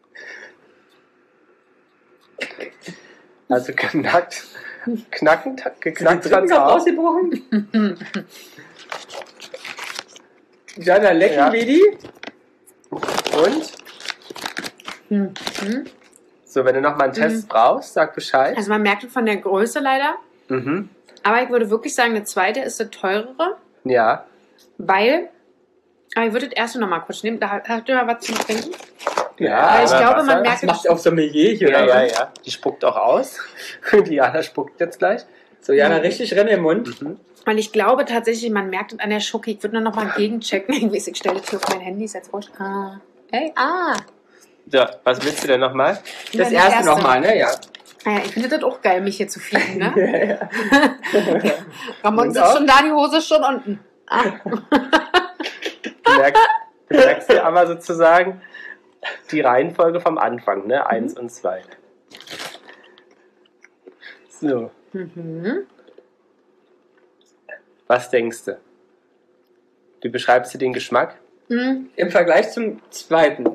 A: Also geknackt
C: Ist
A: hat's auch.
C: ausgebrochen? Jana, lecken
A: Ja.
C: wie die?
A: Und? So, wenn du nochmal einen Test brauchst, sag Bescheid.
B: Also man merkt von der Größe leider.
A: Mhm.
B: Aber ich würde wirklich sagen, eine zweite ist eine teurere,
A: Ja.
B: weil... Aber ich würde das erste nochmal kurz nehmen. Da habt ihr mal was zum Trinken?
A: Ja,
B: Weil ich
A: aber
B: glaube,
A: Wasser-
B: man
C: Das
B: merkt...
C: macht auf Sommelier hier.
A: Ja,
C: oder?
A: ja. Die spuckt auch aus. Diana spuckt jetzt gleich.
C: So, Jana, richtig Rennen im Mund.
B: Weil ich glaube tatsächlich, man merkt es an der Schoki. Ich würde nur noch mal gegenchecken. Ich stelle das hier auf mein Handy, ist jetzt wurscht. Hey,
A: So, was willst du denn nochmal?
C: Das erste nochmal, ne? Ja.
B: Naja, ich finde das auch geil, mich hier zu fieden, ne? Ramon
C: Und
B: sitzt
C: auch?
B: schon da, die Hose ist schon unten.
A: Du merkst dir aber sozusagen die Reihenfolge vom Anfang, ne? 1 und 2. So. Was denkst du? Wie beschreibst du den Geschmack?
B: Mhm.
C: Im Vergleich zum zweiten.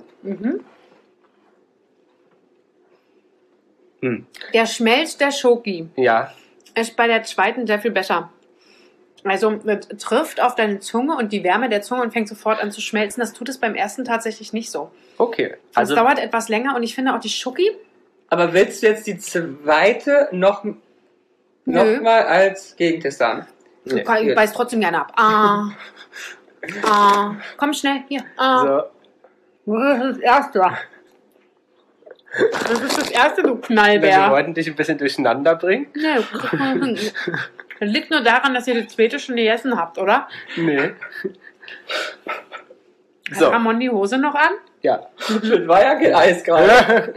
B: Der Schmelz der Schoki
A: Ja.
B: ist bei der zweiten sehr viel besser. Also es trifft auf deine Zunge und die Wärme der Zunge und fängt sofort an zu schmelzen. Das tut es beim ersten tatsächlich nicht so.
A: Okay.
B: Es
A: Also,
B: dauert etwas länger und ich finde auch die Schoki,
C: Aber willst du jetzt die zweite noch mal als Gegentest haben?
A: nee.
B: ich beiß trotzdem gerne ab. Komm schnell, hier.
A: So.
B: Das ist das erste. Das ist das erste, du
A: Wir
B: Knallbär.
A: wollten dich ein bisschen durcheinander bringen.
B: Nee, das liegt nur daran, dass ihr das zweite schon gegessen habt, oder?
A: Nee.
B: Hat
A: So.
B: Ramon die Hose noch an?
A: Ja.
C: Das war ja kein Eis gerade.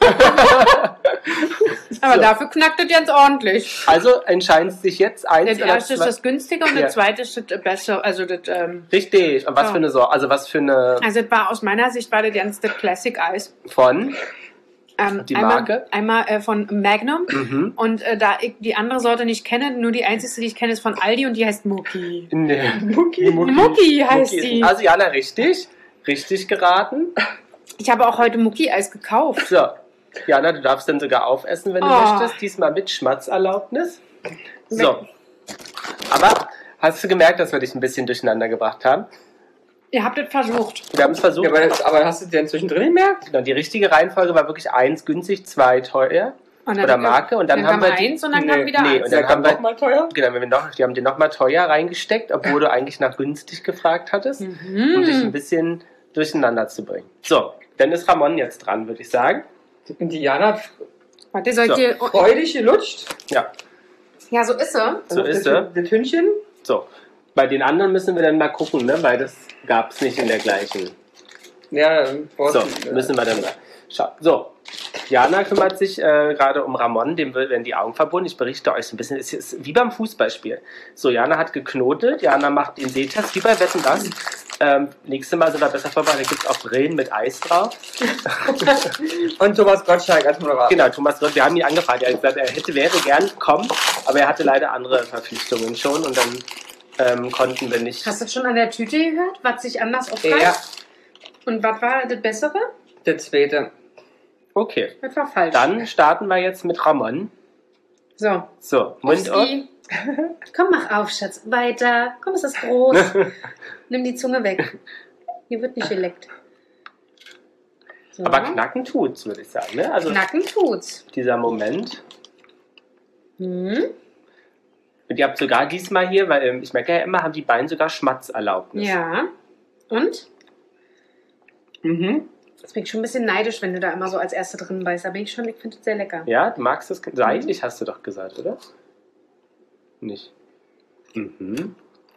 B: Aber
A: So.
B: dafür knackt es ganz ordentlich.
A: Also entscheiden Sie sich jetzt eins
B: Das
A: oder
B: erste ist
A: zwei.
B: das günstige und
A: Ja.
B: das zweite ist das bessere. Also das,
A: Richtig. Und was
B: Ja.
A: für eine Sorte? Also was für eine
B: also das war aus meiner Sicht war das ganz das Classic Eis.
A: von? Die Marke?
B: Einmal von Magnum.
A: Mhm.
B: Und da ich die andere Sorte nicht kenne, nur die einzige, die ich kenne, ist von Aldi und die heißt Mucki.
A: Nee.
B: Mucki heißt die.
A: Also Jana, richtig. Richtig geraten.
B: Ich habe auch heute Mucki-Eis gekauft.
A: So. Jana, du darfst dann sogar aufessen, wenn du
B: Oh.
A: möchtest. Diesmal mit Schmatzerlaubnis. So. Aber hast du gemerkt, dass wir dich ein bisschen durcheinander gebracht haben?
B: Ihr habt es versucht.
A: Wir haben es versucht.
C: Ja, aber hast du denn zwischendrin gemerkt?
A: Genau, die richtige Reihenfolge war wirklich 1 günstig, 2 teuer.
B: Und
A: Oder Marke. Und dann haben wir
B: kam
A: die-
B: eins und dann kam wieder
A: nee,
B: eins.
A: und dann haben wir-
C: mal teuer.
A: Genau, die haben dir nochmal teuer reingesteckt, obwohl du eigentlich nach günstig gefragt hattest, um dich ein bisschen durcheinander zu bringen. So, dann ist Ramon jetzt dran, würde ich sagen.
C: Und Diana
B: Warte, soll ich
A: So.
B: dir...
C: freudig gelutscht.
A: Ja,
B: Ja, so ist er.
A: so ist er.
C: Das Hündchen.
A: So, bei den anderen müssen wir dann mal gucken, ne, weil das gab es nicht in der gleichen.
C: Ja,
A: So, müssen wir dann mal schauen. So, Jana kümmert sich gerade um Ramon, dem werden die Augen verbunden. Ich berichte euch so ein bisschen, es ist wie beim Fußballspiel. So, Jana hat geknotet, Jana macht den Sehtest, wie bei Wetten, das. Nächstes Mal sind wir besser vorbei, da gibt es auch Brillen mit Eis drauf.
C: Und Thomas Gottschalk als Moderator.
A: Genau, Thomas Gott, wir haben ihn angefragt, er hat gesagt, wäre gern gekommen, aber er hatte leider andere Verpflichtungen schon und dann konnten wir nicht.
B: Hast du das schon an der Tüte gehört, was sich anders aufreißt?
C: Ja,
B: Und was war das Bessere?
C: der zweite.
A: Okay,
B: Das war falsch.
A: dann starten wir jetzt mit Ramon.
B: So.
A: So, Mund auf.
B: Upsi. Komm, mach auf, Schatz. Weiter. Komm, ist das groß. Nimm die Zunge weg. Hier wird nicht geleckt. So.
A: Aber knacken tut's, würde ich sagen. Ne? Also
B: Knacken tut's.
A: dieser Moment.
B: Hm?
A: Und ihr habt sogar diesmal hier, weil ich merke ja immer, haben die beiden sogar Schmatzerlaubnis.
B: Ja. Und?
C: Mhm.
B: Jetzt bin ich schon ein bisschen neidisch, wenn du da immer so als Erste drin beißt. Da bin ich schon, ich finde es sehr lecker.
A: Ja, du magst das seitlich, hast du doch gesagt, oder? Nicht. Mhm.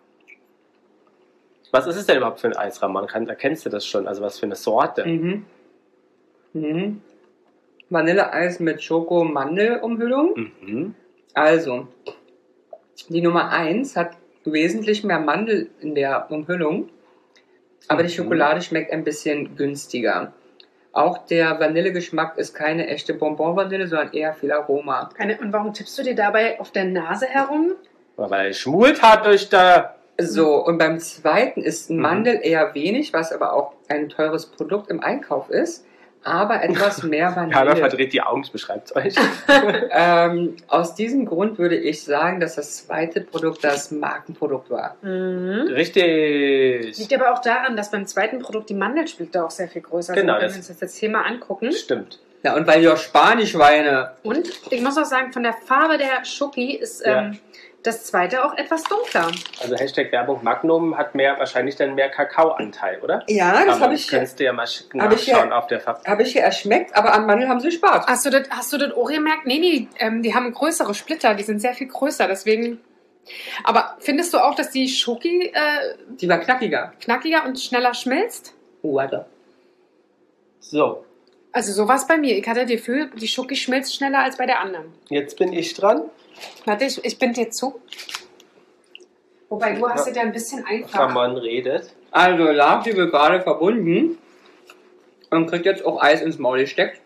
A: Was ist es denn überhaupt für ein Eis, Ramon? Erkennst du das schon? Also was für eine Sorte?
C: Mhm. Mhm. Vanilleeis mit Schoko-Mandel-Umhüllung.
A: Mhm.
C: Also, die Nummer 1 hat wesentlich mehr Mandel in der Umhüllung, aber die Schokolade schmeckt ein bisschen günstiger. Auch der Vanillegeschmack ist keine echte Bonbon-Vanille, sondern eher viel Aroma.
B: Und warum tippst du dir dabei auf der Nase herum?
A: Weil schmult hat durch da.
C: So, und beim zweiten ist Mandel eher wenig, was aber auch ein teures Produkt im Einkauf ist, aber etwas mehr
A: Jana
C: Vanille.
A: verdreht die Augen, beschreibt es euch.
C: Aus diesem Grund würde ich sagen, dass das zweite Produkt das Markenprodukt war.
A: Richtig.
B: Liegt aber auch daran, dass beim zweiten Produkt die Mandelspalte auch sehr viel größer
A: Genau,
B: sind. Wenn
A: das-
B: wir uns das jetzt hier mal angucken.
A: Stimmt.
C: Ja, und weil die auch Spanischweine.
B: Und ich muss auch sagen, von der Farbe der Schoki ist
A: Ja.
B: das zweite auch etwas dunkler.
A: Also Hashtag Werbung Magnum hat wahrscheinlich dann mehr Kakaoanteil, oder?
C: Ja, das habe ich,
A: Könntest du ja mal
C: hab ich
A: nachschauen
C: ja-
A: auf der Verpackung.
C: hab ich hier erschmeckt, aber an Mandel haben sie gespart.
B: Hast du das auch gemerkt? Nee, die haben größere Splitter, die sind sehr viel größer, deswegen... Aber findest du auch, dass die Schoki
C: Die war knackiger.
B: knackiger und schneller schmilzt?
C: Warte.
A: So,
B: Also so war es bei mir. Ich hatte das Gefühl, die Schoki schmilzt schneller als bei der anderen.
A: jetzt bin ich dran.
B: Warte, ich bind dir zu. Wobei, du hast es ja ein bisschen einfach.
A: Ramon redet.
C: Also, Lars, die wird gerade verbunden und kriegt jetzt auch Eis ins Maul gesteckt.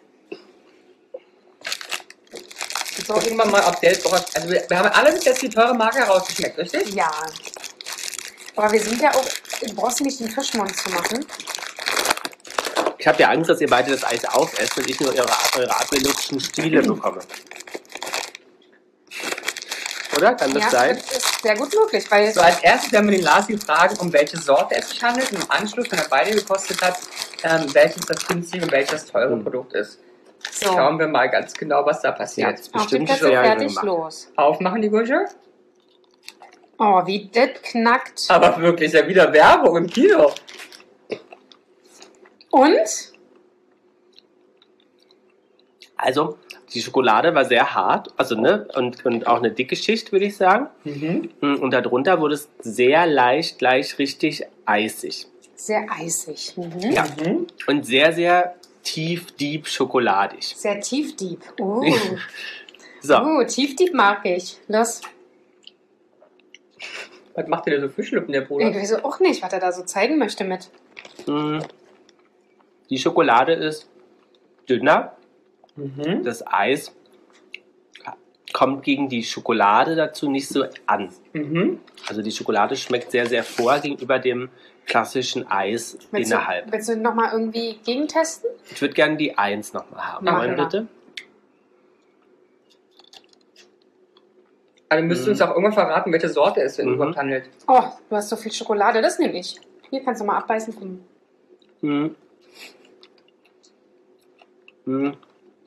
C: Ich brauche irgendwann mal Update. Also, wir haben alle bis jetzt die teure Marke herausgeschmeckt, richtig?
B: Ja. Aber wir sind ja auch... Du brauchst nicht den Fischmund zu machen.
A: Ich habe ja Angst, dass ihr beide das Eis aufesst und ich nur eure abgelutschten Stiele bekomme. Oder? Kann das
B: Ja,
A: sein?
B: das ist sehr gut möglich, weil...
C: So, als erstes werden wir den Lars fragen, um welche Sorte es sich handelt. Und im Anschluss, wenn er beide gekostet hat, welches das günstige und welches das teure Produkt ist.
B: So,
C: Schauen wir mal ganz genau, was da passiert.
A: Ja.
B: auf die
A: bestimmt
B: Plätze,
A: schwer
B: fertig,
A: gemacht.
B: los.
C: Aufmachen die Gurke.
B: Oh, wie das knackt.
C: Aber wirklich, ist ja wieder Werbung im Kino.
B: Und?
A: Also, die Schokolade war sehr hart, also ne, und auch eine dicke Schicht, würde ich sagen. Und darunter wurde es sehr leicht, gleich richtig eisig.
B: Sehr eisig. Mhm.
A: Ja. Und sehr, sehr tief, deep schokoladig.
B: Sehr tiefdieb.
A: So,
B: Tiefdieb mag ich. Los.
C: Was macht denn der so Fischlippen, der
B: Ich
C: Bruder?
B: weiß auch nicht, was er da so zeigen möchte mit.
A: die Schokolade ist dünner.
C: Mhm.
A: Das Eis kommt gegen die Schokolade dazu nicht so an.
C: Mhm.
A: Also die Schokolade schmeckt sehr, sehr vor gegenüber dem klassischen Eis innerhalb.
B: Willst du nochmal irgendwie gegentesten?
A: Ich würde gerne die 1 nochmal haben.
B: Mach
A: Wollen
B: mal.
A: bitte?
C: Also müsst ihr uns auch irgendwann verraten, welche Sorte es denn
A: Mhm.
C: überhaupt handelt.
B: Oh, du hast so viel Schokolade, das nehme ich. Hier kannst du mal abbeißen.
A: Mhm. Mhm.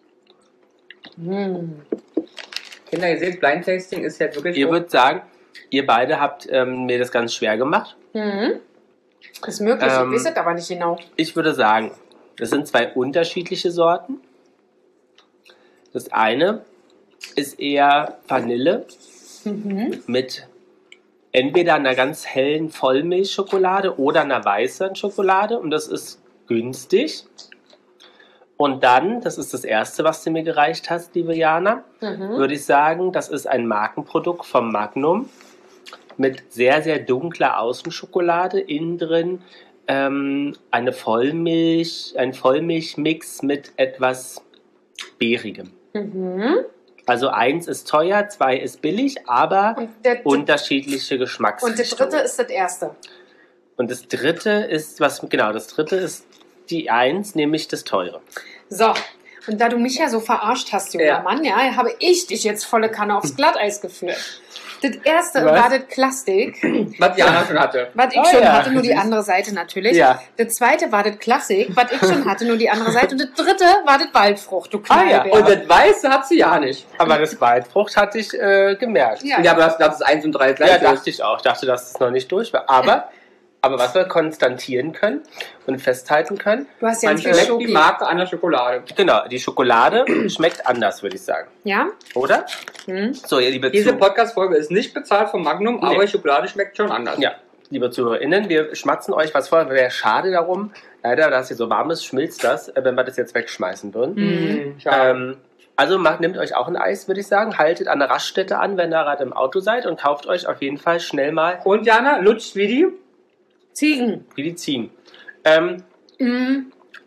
C: Kinder, ihr seht, Blind Tasting ist ja wirklich...
A: Ihr würdet sagen, ihr beide habt mir das ganz schwer gemacht.
B: Mhm. Ist möglich, ich weiß es aber nicht genau.
A: Ich würde sagen, das sind 2 unterschiedliche Sorten. Das eine ist eher Vanille mit entweder einer ganz hellen Vollmilchschokolade oder einer weißen Schokolade. Und das ist günstig. Und dann, das ist das erste, was du mir gereicht hast, liebe Jana, würde ich sagen, das ist ein Markenprodukt vom Magnum mit sehr, sehr dunkler Außenschokolade, innen drin ein Vollmilchmix mit etwas Beerigem. Also 1 ist teuer, 2 ist billig, aber unterschiedliche
B: Und
A: Geschmacksrichtungen.
B: das dritte ist das erste.
A: Und das dritte ist, das dritte ist die 1, nämlich das teure.
B: So, und da du mich ja so verarscht hast, junger
C: Ja.
B: Mann, ja, habe ich dich jetzt volle Kanne aufs Glatteis geführt. Das erste
A: Was?
B: war das Klassik,
C: Was Jana schon hatte.
B: was ich
A: Oh
B: schon
A: ja.
B: hatte, nur die andere Seite natürlich.
A: Ja.
B: Das zweite war das Klassik, was ich schon hatte, nur die andere Seite. Und das dritte war das Waldfrucht, du
A: Ah, ja.
B: Knallbär.
C: Und das Weiße hat sie ja nicht.
A: Aber das Waldfrucht hatte ich gemerkt.
B: Ja.
C: Ja, aber das ist 1 und 3
A: Ja,
C: gleich.
A: dachte ich auch. Ich dachte, dass es noch nicht durch war. Aber was wir konstatieren können und festhalten können,
B: Du hast ja
C: Man
B: nicht viel
C: schmeckt die
B: Schoki.
C: Marke an der Schokolade.
A: genau, die Schokolade schmeckt anders, würde ich sagen.
B: Ja?
A: Oder?
B: Hm.
A: So, ihr liebe
C: Diese Podcast-Folge ist nicht bezahlt vom Magnum, aber
A: Nee.
C: die Schokolade schmeckt schon anders.
A: Ja, liebe ZuhörerInnen, wir schmatzen euch was vor. Wäre schade darum, leider, dass ihr so warm ist, schmilzt das, wenn wir das jetzt wegschmeißen würden.
C: Schade.
A: Also nehmt euch auch ein Eis, würde ich sagen. Haltet an der Raststätte an, wenn ihr gerade im Auto seid und kauft euch auf jeden Fall schnell mal
C: Und Jana, lutscht wie die?
B: Ziegen.
A: wie die Ziegen.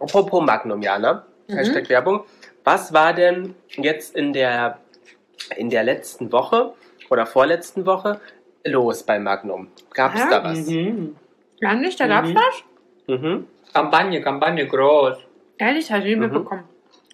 A: Apropos Magnum, Jana, Hashtag Werbung. Was war denn jetzt in der letzten Woche oder vorletzten Woche los bei Magnum? Gab es da was?
B: Ja, nicht? Da gab's was?
C: Kampagne, groß.
B: Ehrlich, hast du nicht mitbekommen.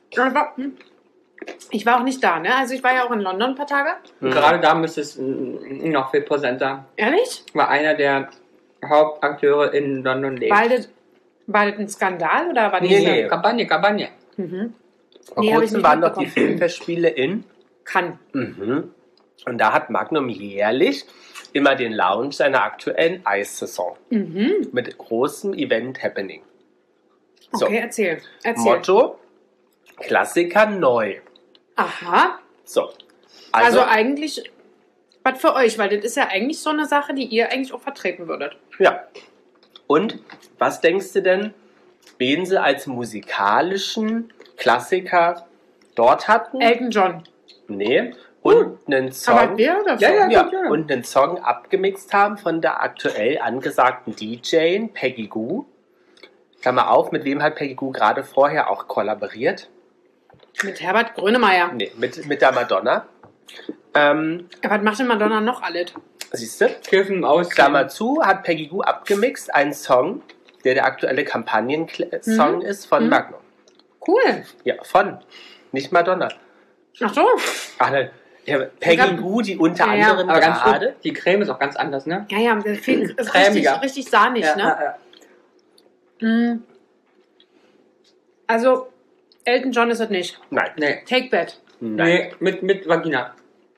B: Ich war auch nicht da, ne? Also ich war ja auch in London ein paar Tage.
C: Gerade da müsste es noch viel präsenter.
B: Ehrlich?
C: War einer der Hauptakteure in London lebt.
B: War das ein Skandal oder war das
A: Nee.
C: Kampagne.
A: Vor
B: Nee, hab ich
A: kurzem
B: nicht
A: waren doch die
B: mitbekommen.
A: Filmfestspiele in.
B: Kann.
A: Und da hat Magnum jährlich immer den Launch seiner aktuellen Eissaison. Mit großem Event-Happening. So.
B: Okay, erzähl.
A: Motto: Klassiker neu.
B: Aha.
A: So.
B: Also eigentlich was für euch, weil das ist ja eigentlich so eine Sache, die ihr eigentlich auch vertreten würdet.
A: Ja. Und was denkst du denn, wen sie als musikalischen Klassiker dort hatten?
B: Elton John.
A: Nee. Und einen Song.
B: Aber wer oder so?
C: Ja.
A: Und einen Song abgemixt haben von der aktuell angesagten DJ Peggy Gou. Klammer auf, mit wem hat Peggy Gou gerade vorher auch kollaboriert?
B: Mit Herbert Grönemeyer.
A: Nee, mit der Madonna.
B: Was macht denn Madonna noch alles?
A: Siehst du?
C: Kiffen aus.
A: Klammer zu, hat Peggy Gou abgemixt, einen Song, der aktuelle Kampagnen-Song ist von Magnum.
B: Cool.
A: Ja, nicht Madonna.
B: Ach so.
A: Ach nein, ja, Peggy Gou, die unter
B: Ja,
A: anderem
C: Aber ganz
A: gerade...
C: gut, die Creme ist auch ganz anders, ne?
B: Ja, das ist richtig,
C: Cremiger.
B: richtig sahnig, ne? Also, Elton John ist es nicht.
A: Nein.
C: Nee.
B: Take That.
C: Nee, mit Vagina.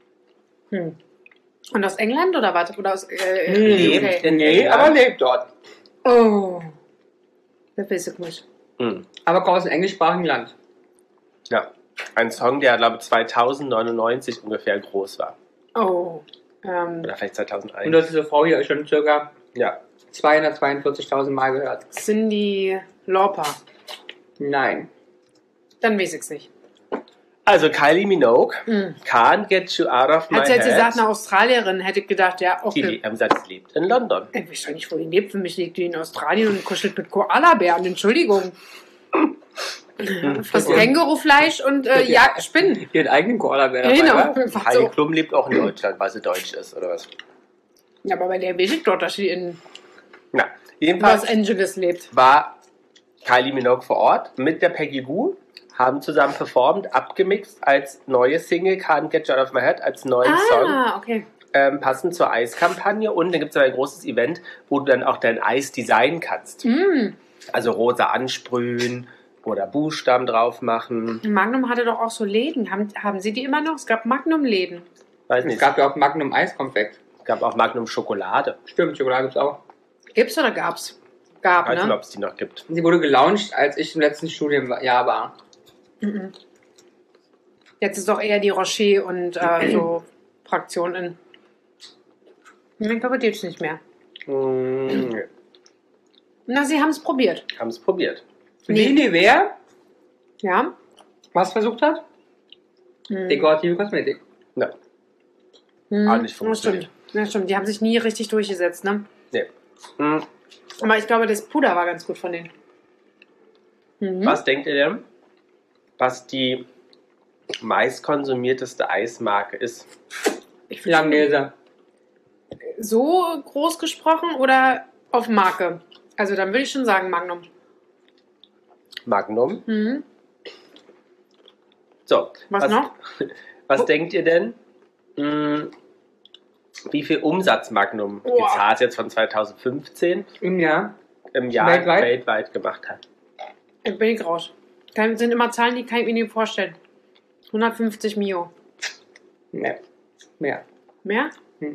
B: Und aus England oder was? Oder aus
A: Lebt
B: UK?
A: in
C: Nee,
A: England.
C: aber lebt dort.
B: Oh. Das weiß ich nicht.
C: Aber kommt aus einem englischsprachigen Land.
A: Ja, ein Song, der, glaube ich, 2099 ungefähr groß war.
B: Oh.
A: Oder vielleicht
C: Und
A: 2001.
C: das ist diese Frau hier schon circa
A: Ja.
C: 242.000 Mal gehört.
B: Cindy Lauper.
C: Nein.
B: Dann weiß ich's nicht.
A: Also Kylie Minogue, Can't Get You Out of My
B: Hat sie jetzt
A: Head.
B: gesagt, eine Australierin, hätte ich gedacht, ja, okay.
A: Die haben gesagt, sie lebt in London.
B: Ich weiß doch nicht, wo die lebt. Für mich lebt die in Australien und kuschelt mit Koalabären. Entschuldigung. Frisst Kängurufleisch und jagt Spinnen.
C: Ihren eigenen Koala wäre
B: Genau.
C: dabei, wa?
A: Heidi
B: So.
A: Klum lebt auch in Deutschland, weil sie deutsch ist, oder was?
B: Ja, aber bei der weiß ich doch, dass sie in
A: Na,
B: Los
A: jedenfalls
B: Angeles lebt.
A: war Kylie Minogue vor Ort mit der Peggy Gou, haben zusammen performt, abgemixt als neue Single Can't Get You Out of My Head, als neuen Song,
B: Ah, okay.
A: passend zur Eiskampagne. Und dann gibt es ein großes Event, wo du dann auch dein Eis designen kannst. Also rosa ansprühen oder Buchstaben drauf machen.
B: Magnum hatte doch auch so Läden. Haben Sie die immer noch? Es gab Magnum-Läden.
A: Weiß
C: Es
A: nicht.
C: gab ja auch Magnum Eiskonfekt.
A: Es gab auch Magnum Schokolade.
C: Stimmt, Schokolade gibt's auch.
B: Gibt's oder gab's?
A: Ich
B: Gab,
A: weiß nicht,
B: ne?
A: ob es die noch gibt.
C: Sie wurde gelauncht, als ich im letzten Studienjahr war.
B: Jetzt ist doch eher die Rocher und so Fraktion in. Ich glaube, die gibt's nicht mehr. Na, Sie haben es probiert.
A: Haben es probiert.
C: Wie Nivea
B: Ja?
C: was versucht hat? Dekorative Kosmetik.
A: Ja.
B: Hat
A: nicht
B: das
A: funktioniert.
B: stimmt. Ja, stimmt. Die haben sich nie richtig durchgesetzt, ne?
A: Nee.
B: Aber ich glaube, das Puder war ganz gut von denen.
A: Was denkt ihr denn, was die meistkonsumierteste Eismarke ist?
C: Langnese.
B: So groß gesprochen oder auf Marke? Also dann würde ich schon sagen Magnum.
A: Magnum. So.
B: Was noch?
A: Was denkt ihr denn? Wie viel Umsatz Magnum die Zahl jetzt von 2015
C: Im Jahr.
A: im Jahr
C: Weltweit?
A: weltweit gemacht hat?
B: Ich bin ich raus. Das sind immer Zahlen, die kann ich mir nicht vorstellen. 150 Mio.
C: Nee. Mehr.
B: Mehr?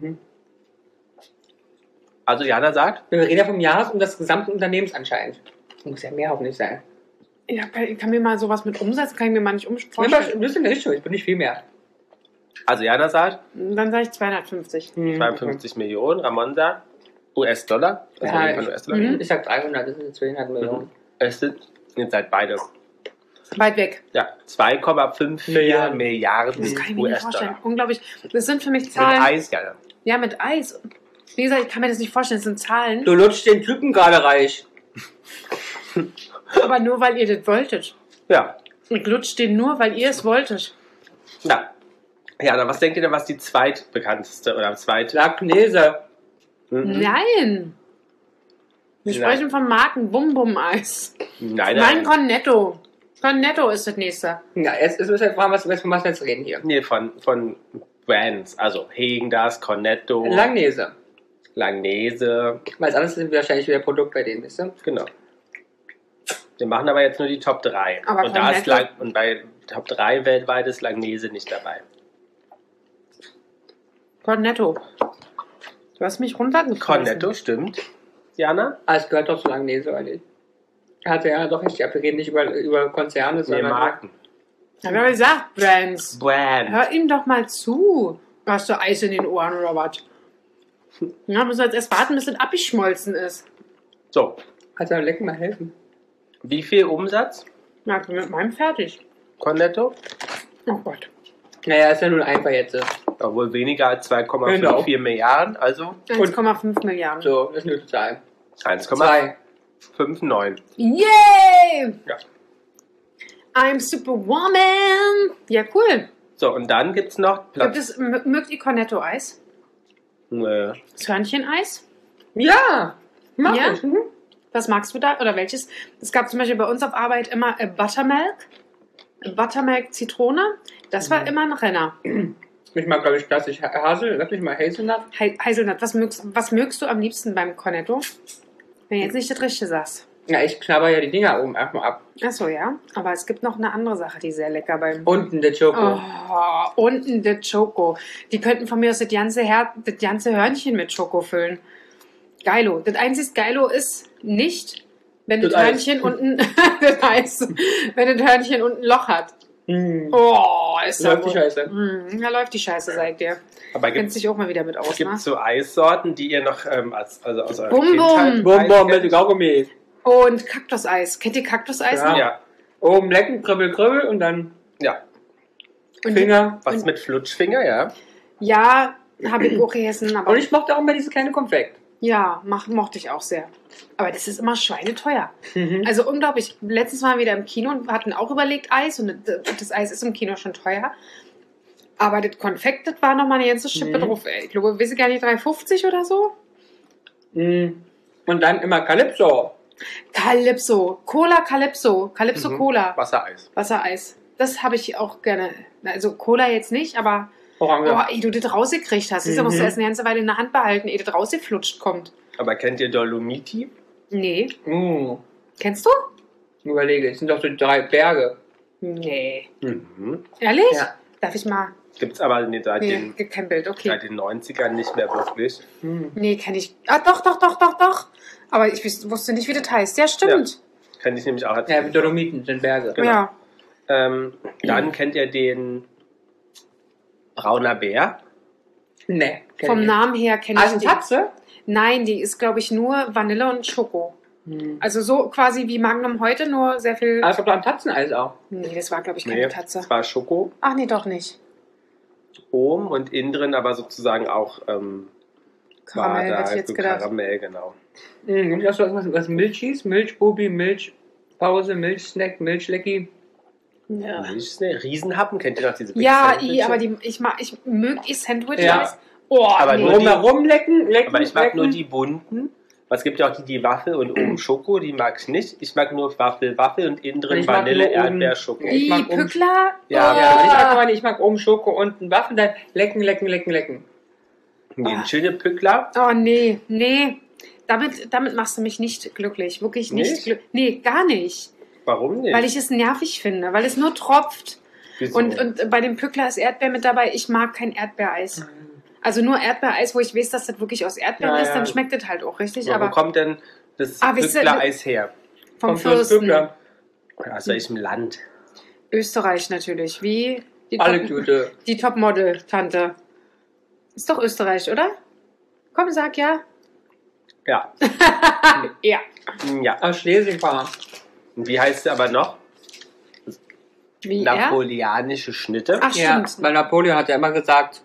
A: Also Jana sagt,
C: Wir reden ja vom Jahres- und des gesamten Unternehmens anscheinend. Muss ja mehr hoffentlich sein.
B: Ja, ich kann mir mal sowas mit umsetzen, kann ich mir mal nicht
C: Ja, aber
B: vorstellen.
C: du bist in der Richtung, ich bin nicht viel mehr.
A: also Jana sagt
B: Dann sage ich 250.
A: 52 Millionen, Ramon sagt US-Dollar. Also
C: Ja,
A: wir reden von US-Dollar.
C: Ich sag 300, das sind 200 Millionen.
A: Es sind, ihr seid beide.
B: Weit weg.
A: Ja, 2,54 Milliarden
B: Das kann ich mir nicht vorstellen.
A: US-Dollar.
B: Unglaublich. Das sind für mich
A: Mit
B: Zahlen.
A: Eis, Jana.
B: Ja, mit Eis. Wie gesagt, ich kann mir das nicht vorstellen. Das sind Zahlen.
C: Du lutschst den Typen gerade reich.
B: Aber nur, weil ihr das wolltet.
A: Ja.
B: Ich lutscht den nur, weil ihr es wolltet.
A: Ja. Ja, dann was denkt ihr denn, was die zweitbekannteste oder
C: Langnese.
B: Nein. Wir sprechen von Marken Bum-Bum-Eis.
A: Nein,
B: Mein
A: nein.
B: Cornetto. Cornetto ist das nächste.
C: Ja, jetzt ist halt fragen, von was wir jetzt reden hier.
A: Nee, von Brands. Also Häagen-Dazs, Cornetto,
C: Langnese.
A: Langnese.
C: Weil das alles sind wahrscheinlich wieder Produkt bei denen, wisst ihr?
A: Genau. Wir machen aber jetzt nur die Top 3.
B: Aber
A: und, da ist
B: Cornetto?
A: und bei Top 3 weltweit ist Langnese nicht dabei.
B: Cornetto. Du hast mich runtergefallen.
A: Cornetto, stimmt. Jana?
C: Ah, es gehört doch zu Langnese, oder nicht? Hatte ja doch richtig ab. Wir reden nicht über Konzerne,
A: Nee,
C: sondern
A: Marken.
B: Hab ich aber gesagt, Brands.
A: Brand.
B: Hör ihm doch mal zu. Hast du Eis in den Ohren oder was? Ja, müssen wir jetzt erst warten, bis das abgeschmolzen ist.
A: So,
C: Also lecken mal helfen.
A: wie viel Umsatz?
B: Na, ich bin mit meinem fertig.
A: Cornetto?
B: Oh Gott.
C: Naja, ist ja nun einfach jetzt.
A: Obwohl weniger als 2,54
C: Genau.
A: Milliarden, also
B: 1,5 Milliarden.
C: So, das ist eine gute Zahl.
A: 1,59.
C: 2.
B: Yay!
A: Ja.
B: I'm Superwoman. Ja, cool.
A: So, und dann gibt es noch
B: Gibt es, mögt ihr Cornetto-Eis? Das Hörnchen-Eis?
C: Ja! Mach
B: Ja?
C: ich. Mhm.
B: Was magst du da? Oder welches? Es gab zum Beispiel bei uns auf Arbeit immer Buttermilk. Buttermilk Zitrone. Das war immer ein Renner.
C: Ich mag, glaube ich, klassisch Haselnut. Ich mal Hazelnut.
B: Haselnut. Was mögst du am liebsten beim Cornetto? Wenn du jetzt nicht das Richtige sagst.
C: Ja, ich knabber ja die Dinger oben erstmal ab.
B: Achso, ja. Aber es gibt noch eine andere Sache, die sehr lecker beim...
C: Unten der Choco.
B: Oh, unten der Choco. Die könnten von mir aus das ganze Hörnchen mit Schoko füllen. Geilo. Das einzige Geilo ist nicht, wenn das
C: Das
B: Hörnchen unten das Eis, wenn das Hörnchen unten ein Loch hat.
C: Mm.
B: Oh, ist da
C: Läuft die Scheiße.
B: Da läuft die Scheiße, sag ich dir.
A: Aber
B: Kennst dich auch mal wieder mit aus,
A: gibt
B: ne?
A: es so Eissorten, die ihr noch aus eurer
B: Bum,
A: Kindheit
C: Bonbon
A: kennt?
C: mit Kaugummi.
B: Und Kaktuseis. Kennt ihr Kaktuseis
C: Ja.
B: noch?
A: Ja,
C: Oben lecken, kribbel, kribbel und dann
A: ja.
B: Und
C: Finger.
A: Was mit Flutschfinger, ja.
B: Ja, habe ich auch gegessen. Aber
C: Und ich mochte auch immer diese kleine Konfekt.
B: ja, mochte ich auch sehr. Aber das ist immer schweineteuer.
C: Mhm.
B: Also unglaublich. Letztens waren wir wieder im Kino und hatten auch überlegt Eis. Und das Eis ist im Kino schon teuer. Aber das Konfekt, das war nochmal eine ganze Schippe drauf. Ey. Ich glaube, weiß ich gar nicht, 3,50 oder so?
C: Und dann immer Calypso.
B: Calypso. Cola Calypso. Calypso Cola.
A: Wassereis.
B: Wassereis. Das habe ich auch gerne. Also Cola jetzt nicht, aber...
C: Orange.
B: Oh, ehe du das rausgekriegt hast. Das musst du erst eine ganze Weile in der Hand behalten, ehe das rausgeflutscht kommt.
A: Aber kennt ihr Dolomiti?
B: Nee.
C: Mm.
B: Kennst du?
C: Überlege, es sind doch so 3 Berge.
B: Nee.
A: Mhm.
B: Ehrlich?
C: Ja.
B: Darf ich mal...
A: Gibt es aber seit,
B: Nee,
A: den,
B: gibt kein Bild, okay.
A: seit den 90ern nicht mehr wirklich.
B: Nee, kenne ich. Ah, doch. Aber ich wusste nicht, wie das heißt. Ja, stimmt.
A: Kennt ich nämlich auch als
C: Ja,
A: Kind.
C: Dolomiten sind Berge.
A: Genau.
B: Ja.
A: Dann kennt ihr den Brauner Bär.
C: Nee. kenn
B: Vom
C: ich nicht.
B: Namen her kenne ich
C: Also
B: die.
C: Tatze?
B: Nein, die ist, glaube ich, nur Vanille und Schoko. Also so quasi wie Magnum heute, nur sehr viel...
C: Also da ein Tatzeneis auch.
B: Nee, das war, glaube ich, keine
A: Nee,
B: Tatze.
A: das war Schoko
B: Ach nee, doch nicht.
A: oben und innen drin aber sozusagen auch
B: Karamell,
A: war
B: hätte ich
A: da
B: jetzt
A: so
B: gedacht.
A: Karamell, genau.
C: Und hast du was Milchis? Milchbubi, Milchpause, Milchsnack, Milchlecki.
B: Ja,
A: Milchsnee, Riesenhappen, kennt ihr noch diese Big
B: ja
A: Sandwiches?
B: aber ich möge die Sandwiches.
C: Ja.
B: Oh,
A: Aber
B: nee.
A: nur die-
C: Drumherum lecken.
A: Aber ich mag nur die bunten. Aber es gibt ja auch die Waffel und oben Schoko, die mag ich nicht. Ich mag nur Waffel und innen drin
C: Ich mag
A: Vanille,
C: nur oben-
A: Erdbeer, Schoko.
C: Ich mag
B: Die Pückler?
A: Ja,
C: Ja, ich mag aber nicht. Ich mag oben Schoko und einen Waffen, dann lecken.
A: Nee, ein schöner Pückler.
B: Oh, nee. Damit machst du mich nicht glücklich. Wirklich nicht
A: Nicht?
B: glücklich. Nee, gar nicht.
A: Warum nicht?
B: Weil ich es nervig finde, weil es nur tropft.
A: Wieso?
B: Und bei dem Pückler ist Erdbeer mit dabei. Ich mag kein Erdbeereis. Also nur Erdbeereis, wo ich weiß, dass das wirklich aus Erdbeeren
C: Ja,
B: ist,
C: ja.
B: dann schmeckt das halt auch richtig.
A: Wo
B: Aber
A: kommt denn das
B: wisst ihr,
A: Pückler-Eis her?
B: vom
C: Fürst
B: Fürsten.
C: Pückler.
A: Aus welchem Land?
B: Österreich natürlich. Wie die
C: Alle Tüte.
B: Die Topmodel-Tante. Ist doch Österreich, oder? Komm, sag ja.
A: Ja.
B: Ja.
A: Ja.
C: Aus Schleswig war.
A: Und wie heißt sie aber noch?
B: Wie er?
A: Napoleonische Schnitte.
B: Ach,
C: Ja,
B: stimmt.
C: weil Napoleon hat ja immer gesagt,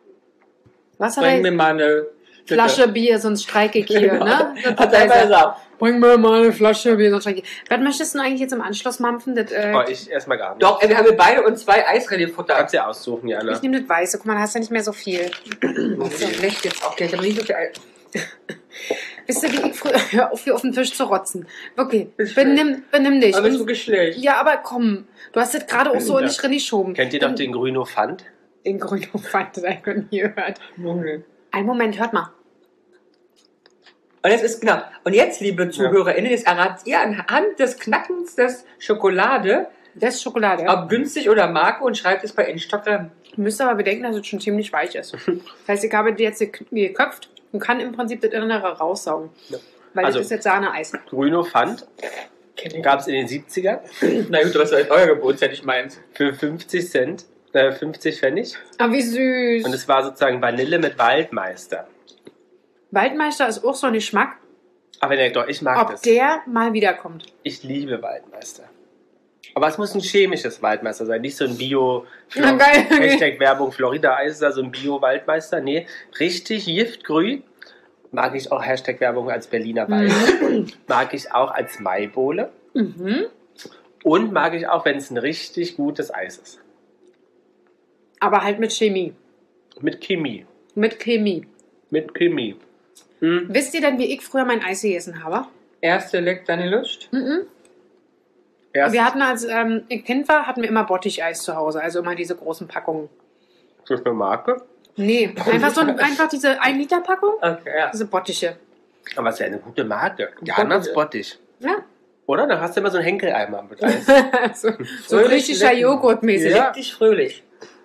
B: Was hat
C: bring mir
B: er?
C: mal eine Schnitte.
B: Flasche Bier, sonst streike ich hier,
C: Genau.
B: ne?
C: Hat er immer gesagt.
B: bring mir mal eine Flasche Bier. Was möchtest du eigentlich jetzt im Anschluss mampfen? Das,
A: ich erstmal gar nicht.
C: Doch, wir haben beide und 2 Eisrelifutter.
A: Kannst du ja aussuchen, Jana.
B: ich nehme das Weiße. Guck mal, da hast du ja nicht mehr so viel.
C: So schlecht jetzt auch. Ich habe nicht so viel Eis.
B: Wisst ihr, wie ich früher... Hör auf, hier auf den Tisch zu rotzen. Okay,
C: Ist
B: benimm dich.
C: Aber ist wirklich schlecht.
B: Ja, aber komm. Du hast das gerade auch so in dich reingeschoben.
A: Kennt ihr noch den Grüno Pfand?
B: Den Grüno Pfand, das habe ich noch nie gehört. Einen Moment, hört mal.
C: Und jetzt ist genau. Und jetzt, liebe ZuhörerInnen, jetzt erratet ihr anhand des Knackens des Schokolade,
B: Das ist Schokolade, ja.
C: ob günstig oder Marke, und schreibt es bei Instagram.
B: Du müsst aber bedenken, dass es schon ziemlich weich ist. Das heißt, ich habe die jetzt geköpft und kann im Prinzip das Innere raussaugen.
A: Ja.
B: Weil
A: Also-
B: das ist jetzt Sahne-Eis.
A: Grüno Pfand gab es in den 70ern
C: Na gut, was ist euer Gebot, hätte ich meint.
A: für 50 Cent, 50 Pfennig.
B: Ah, wie süß.
A: Und es war sozusagen Vanille mit Waldmeister.
B: Waldmeister ist auch so ein Geschmack,
A: Aber ich mag
B: ob
A: das.
B: der mal wiederkommt.
A: Ich liebe Waldmeister. Aber es muss ein chemisches Waldmeister sein, nicht so ein Bio...
B: Na, geil.
A: Hashtag Werbung Florida-Eis, also ein Bio-Waldmeister. Nee, richtig giftgrün. Mag ich auch Hashtag Werbung als Berliner Weiß. Mag ich auch als Maibohle.
B: Mhm.
A: Und mag ich auch, wenn es ein richtig gutes Eis ist.
B: Aber halt mit Chemie.
A: Mit Chemie.
B: Mit Chemie.
A: Mit Chemie. Hm.
B: Wisst ihr denn, wie ich früher mein Eis gegessen habe?
C: Erste leckt deine Lust.
B: Mhm.
A: Erst
B: Wir hatten, als ich Kind war, hatten wir immer Botticheis zu Hause. Also immer diese großen Packungen.
A: ist das eine Marke.
B: Nee, einfach diese 1-Liter-Packung.
C: Okay, ja.
B: Diese Bottiche.
A: Aber es ist ja eine gute Marke. Janas Bottich.
B: Ja.
A: Oder? Dann hast du immer so einen Henkeleimer mit Eis.
B: so
C: Fröhlich
B: griechischer
C: lecken.
B: Joghurt-mäßig.
A: Ja.
C: Leck dich fröhlich.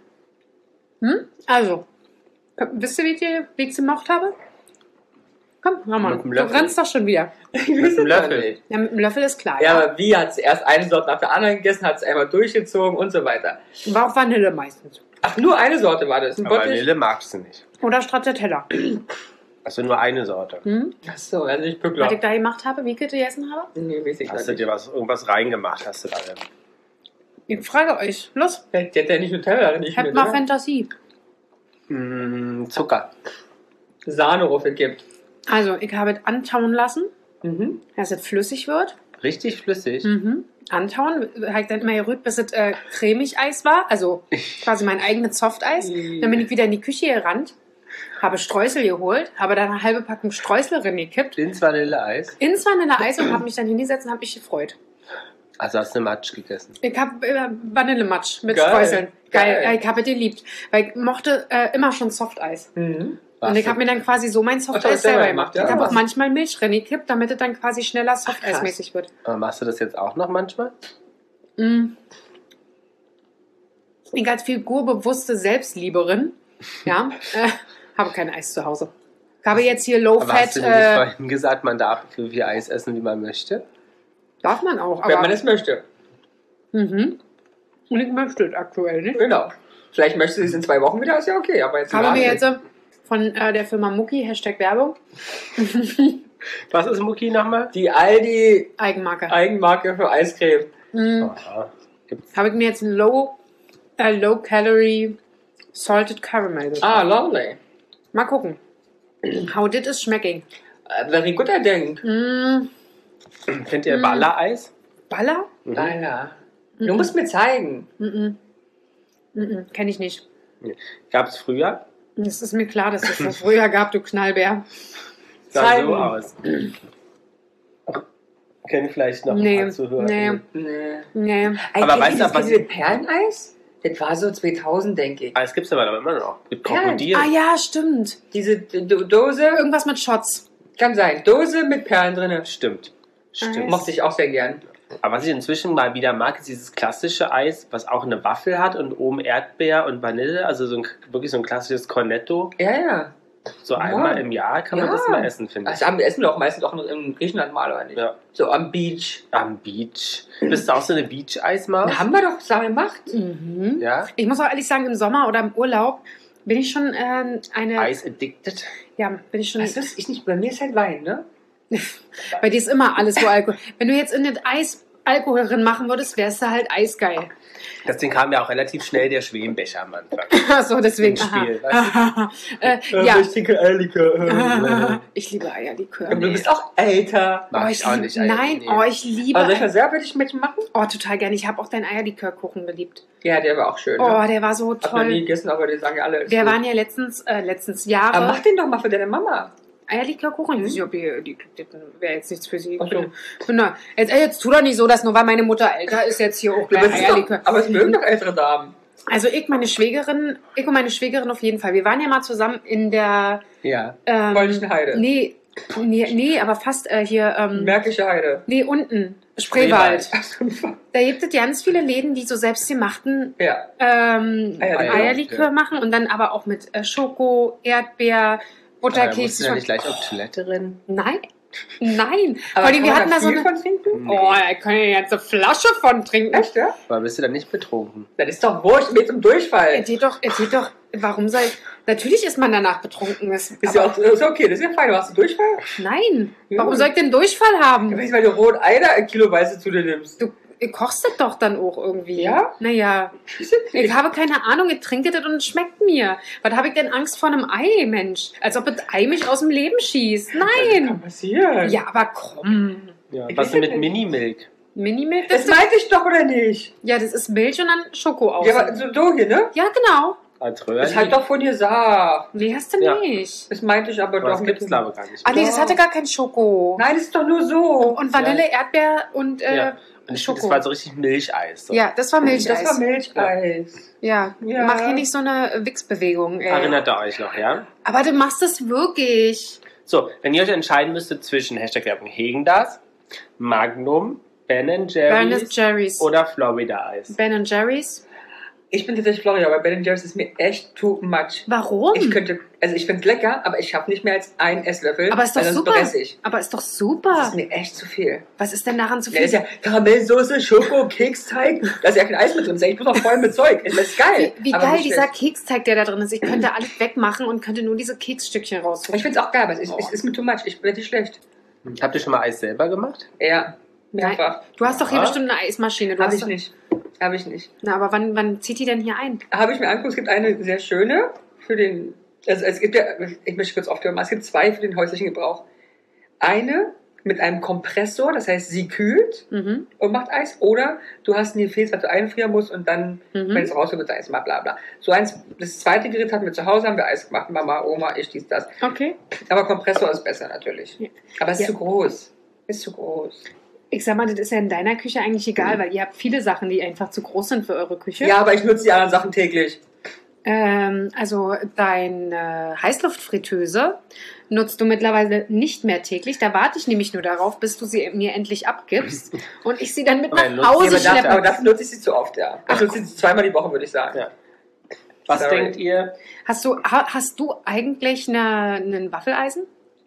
B: Also, wisst ihr, wie ich es gemacht habe? Komm, mach mal.
A: Mit dem
B: Du
A: Löffel.
B: rennst doch schon wieder.
C: Ich
A: Mit
C: weiß
A: dem
C: es
A: Löffel.
C: nicht.
B: Ja, mit dem Löffel ist klar.
C: Ja,
B: Ja.
C: aber wie hat es erst eine Sorte nach der anderen gegessen, hat es einmal durchgezogen und so weiter.
B: War auch Vanille meistens.
C: Ach, nur eine Sorte war das. Ein
A: Aber
C: Bottich?
A: Vanille magst du nicht.
B: Oder Stracciatella.
A: Also nur eine Sorte.
C: Ach so, also nicht
B: Was ich
C: Pückler.
B: da gemacht habe, wie ich gegessen habe?
C: Nee, weiß ich
A: Hast du
C: nicht.
A: dir irgendwas reingemacht? Hast du da denn?
B: Ich frage euch. Los,
C: Die hat ja nicht Nutella, nicht
B: habt
C: mit,
B: mal
C: oder?
B: Fantasie.
A: Zucker.
C: Sahne rufe gibt.
B: Also, ich habe es antauen lassen,
C: Mhm.
B: dass es flüssig wird.
A: Richtig flüssig.
B: Antauen, habe ich dann immer gerührt, bis es cremig Eis war. Also quasi mein eigenes Softeis. Dann bin ich wieder in die Küche gerannt, habe Streusel geholt, habe dann eine halbe Packung Streusel reingekippt,
A: Ins Vanilleeis.
B: ins Vanilleeis und habe mich dann hingesetzt und habe mich gefreut.
A: Also hast du eine Matsch gegessen.
B: Ich habe Vanillematsch mit
C: Geil.
B: Streuseln. Geil.
C: Geil.
B: Ich habe es geliebt. Weil ich mochte immer schon Softeis.
C: Mhm.
B: Und ich habe mir dann quasi so mein
C: Ach, du
B: Softeis
C: hast selber
B: selber
C: gemacht,
B: gemacht.
C: ja.
B: Ich habe auch manchmal Milch reingekippt, damit es dann quasi schneller Softeismäßig wird.
A: Aber machst du das jetzt auch noch manchmal?
B: Ich als figurbewusste Selbstlieberin, ja, habe kein Eis zu Hause. Ich habe jetzt hier
A: Aber hast
B: Low-Fat,
A: du mir nicht vorhin gesagt, man darf so viel Eis essen, wie man möchte?
B: darf man auch,
C: Wenn man
B: aber
C: es möchte.
B: und ich möchte es aktuell nicht.
C: Genau. Vielleicht möchtest du es in 2 Wochen wieder, ist ja okay. Aber jetzt
B: Ich habe
C: gerade
B: mir
C: nicht.
B: jetzt von der Firma Mucki, Hashtag Werbung,
A: Was ist Mucki nochmal?
C: Die Aldi
B: Eigenmarke.
C: Eigenmarke für Eiscreme.
A: Aha. Gibt's.
B: Habe ich mir jetzt ein Low-Calorie Salted Caramel gekauft.
C: Ah, lovely.
B: Mal gucken. How did it smacking?
C: Very good, I think.
A: Kennt ihr Baller-Eis?
B: Baller?
C: Alter. Du musst mir zeigen.
B: Kenne ich nicht.
A: Gab es früher?
B: Es ist mir klar, dass es das früher gab, du Knallbär.
A: Sah
C: Zeigen.
A: so aus. Kennen vielleicht noch
B: Nee,
A: ein paar Zuhörer.
B: nee.
C: Nee.
B: Nee.
A: Aber weißt du, was
C: diese Perleneis? Das war so 2000, denke ich.
A: Ah, es gibt es aber immer noch. Mit
C: Ja.
A: Krokodil.
B: Ah ja, stimmt.
C: Diese Dose,
B: Irgendwas mit Shots.
C: kann sein. Dose mit Perlen drin.
A: Stimmt. Stimmt.
C: Mochte ich auch sehr gern.
A: Aber was ich inzwischen mal wieder mag, ist dieses klassische Eis, was auch eine Waffel hat und oben Erdbeer und Vanille. Also wirklich so ein klassisches Cornetto.
C: Ja, ja.
A: So einmal im Jahr kann man
C: Ja.
A: das mal essen, finde ich.
C: Also essen wir auch meistens auch in Griechenland mal, oder nicht?
A: Ja.
C: So am Beach.
A: Am Beach. Bist du auch so eine Beach-Eismaus?
C: Haben wir doch zusammen gemacht.
A: Ja?
B: Ich muss auch ehrlich sagen, im Sommer oder im Urlaub bin ich schon eine.
A: Eis-addicted?
B: Ja, bin ich schon.
C: Das ist ich nicht. Bei mir ist halt Wein, ne?
B: Bei dir ist immer alles so Alkohol. Wenn du jetzt in das Eis Alkohol drin machen würdest, wärst du halt eisgeil.
A: Deswegen kam ja auch relativ schnell der Schwembecher am Anfang.
B: Achso, deswegen.
A: Im Spiel,
B: Ja.
C: Richtige Eierlikör.
B: Ich liebe Eierlikör.
C: Du bist auch älter.
A: Mag ich auch nicht.
B: Nein,
A: Nee.
B: ich liebe.
C: Aber soll ich mal selber dich mitmachen?
B: Oh, total gerne. Ich habe auch deinen Eierlikörkuchen geliebt.
C: Ja, der war auch schön.
B: Oh,
C: Ne?
B: der war so
C: Hab noch nie
B: toll.
C: gegessen, aber die sagen ja alle. ist
B: Wir
C: gut.
B: waren ja letztens Jahre.
C: Aber mach den doch mal für deine Mama.
B: Eierlikörkuchen? Ich weiß nicht, ob die wäre jetzt nichts für sie.
C: Ach so.
B: Jetzt tu doch nicht so, dass nur weil meine Mutter älter ist, jetzt hier auch gleich
C: Aber
B: Eierlikör.
C: es mögen doch ältere Damen.
B: Also ich und meine Schwägerin auf jeden Fall. Wir waren ja mal zusammen in der
A: Ja.
C: Polnischen Heide.
B: Nee, aber fast hier.
C: Märkische Heide.
B: Nee, unten. Spreewald.
C: Ach so.
B: Da gibt es ganz viele Läden, die so selbstgemachten
C: Ja.
B: Eierlikör machen und dann aber auch mit Schoko, Erdbeer,
A: Musst
B: Butterkeks.
A: du da nicht gleich auf Toilette rennen?
B: Nein. Vor
C: Aber
B: allem, wir
C: kann
B: hatten
C: man
B: da so
C: viel
B: eine.
C: von trinken?
B: Oh, da kann ich jetzt eine Flasche von trinken.
C: Echt, ja?
A: Aber bist du dann nicht betrunken?
C: Das ist doch wurscht, mit zum Durchfall.
B: Erzählt doch, warum soll. Natürlich ist man danach betrunken.
C: Ist ja auch ist okay, das ist ja fein. Du hast du Durchfall?
B: Nein.
C: Ja.
B: Warum soll ich denn Durchfall
C: Ja,
B: haben?
C: weil du rot Eier kiloweise zu dir nimmst.
B: Du kochst das doch dann auch irgendwie.
C: Ja?
B: Naja. Ich habe keine Ahnung, ich trinke das und es schmeckt mir. Was habe ich denn Angst vor einem Ei, Mensch? Als ob das Ei mich aus dem Leben schießt.
C: Kann
B: Nein.
C: passieren.
B: Ja, aber komm.
A: Ja.
C: Ich
A: Was
C: weiß
A: denn mit
C: nicht.
A: Minimilk?
B: Minimilk,
C: Das meinte ich doch, oder nicht?
B: ja, das ist Milch und dann Schoko aus.
C: Ja, aber so hier, ne?
B: Ja, genau.
A: Als
C: Das hat doch von dir gesagt.
B: Nee, hast du
A: Ja.
B: nicht.
C: Das meinte ich aber
A: Aber
C: doch
A: das gibt es, glaube ich, gar nicht.
B: Ah, nee, das hatte gar kein Schoko.
C: Nein, das ist doch nur so.
B: Und Vanille, Erdbeer und
A: Ja. Und ich finde, das
B: Schoko.
A: war so richtig Milcheis. So.
B: Ja, das war Milcheis.
C: Das war Milcheis.
B: Ja.
C: Ja.
B: Mach hier nicht so eine Wichsbewegung.
A: Erinnert ihr euch noch, ja?
B: Aber du machst es wirklich.
A: So, wenn ihr euch entscheiden müsstet zwischen Hashtag-Werbung Häagen-Dazs, Magnum, Ben Jerry's
B: Jerry's.
A: oder Florida-Eis.
B: Ben Jerry's.
C: Ich bin tatsächlich Florida, aber Ben Jerry's ist mir echt too much.
B: Warum?
C: Ich finde es lecker, aber ich habe nicht mehr als einen Esslöffel.
B: Aber ist doch
C: weil sonst
B: super.
C: brech ich.
B: Aber ist doch
C: Das
B: super.
C: ist mir echt zu viel.
B: Was ist denn daran zu
C: Da
B: viel?
C: ist ja Karamellsoße, Schoko, Keksteig. Da ist ja kein Eis mit drin. Ich bin doch voll mit Zeug. Das ist geil.
B: Wie
C: aber
B: geil
C: nicht
B: dieser
C: schlecht.
B: Keksteig, der da drin ist. Ich könnte alles wegmachen und könnte nur diese Keksstückchen rausholen.
C: Ich finde es auch geil, aber es ist mir too much. Ich bin nicht schlecht.
A: Habt ihr schon mal Eis selber gemacht?
C: Ja, mehrfach.
B: Du hast doch hier
A: Ja.
B: bestimmt eine Eismaschine. Du
C: Habe
B: hast
C: ich
B: doch-
C: nicht. Habe ich nicht.
B: Na, aber wann zieht die denn hier ein?
C: Habe ich mir angeguckt, es gibt eine sehr schöne für den, also es gibt ja, ich möchte kurz aufklären, es gibt zwei für den häuslichen Gebrauch. Eine mit einem Kompressor, das heißt, sie kühlt
B: Mhm.
C: und macht Eis, oder du hast ein Gefäß, was du einfrieren musst und dann,
B: Mhm.
C: wenn es rauskommt, wird Eis gemacht, bla bla. So eins, das zweite Gerät hatten wir zu Hause, haben wir Eis gemacht, Mama, Oma, ich, dies, das.
B: Okay.
C: Aber Kompressor ist besser natürlich.
B: Ja.
C: Aber es ist
B: Ja.
C: zu groß. Ist zu groß.
B: Ich sag mal, das ist ja in deiner Küche eigentlich egal, weil ihr habt viele Sachen, die einfach zu groß sind für eure Küche.
C: Ja, aber ich nutze die anderen Sachen täglich.
B: Also deine Heißluftfritteuse nutzt du mittlerweile nicht mehr täglich. Da warte ich nämlich nur darauf, bis du sie mir endlich abgibst und ich sie dann mit
A: Aber
B: nach Hause
C: aber
B: schleppe.
C: dafür nutze ich sie zu oft, ja. Ich nutze sie zweimal die Woche, würde ich sagen.
A: Ja. Was
C: Sorry.
A: denkt ihr?
B: Hast du eigentlich einen Waffeleisen?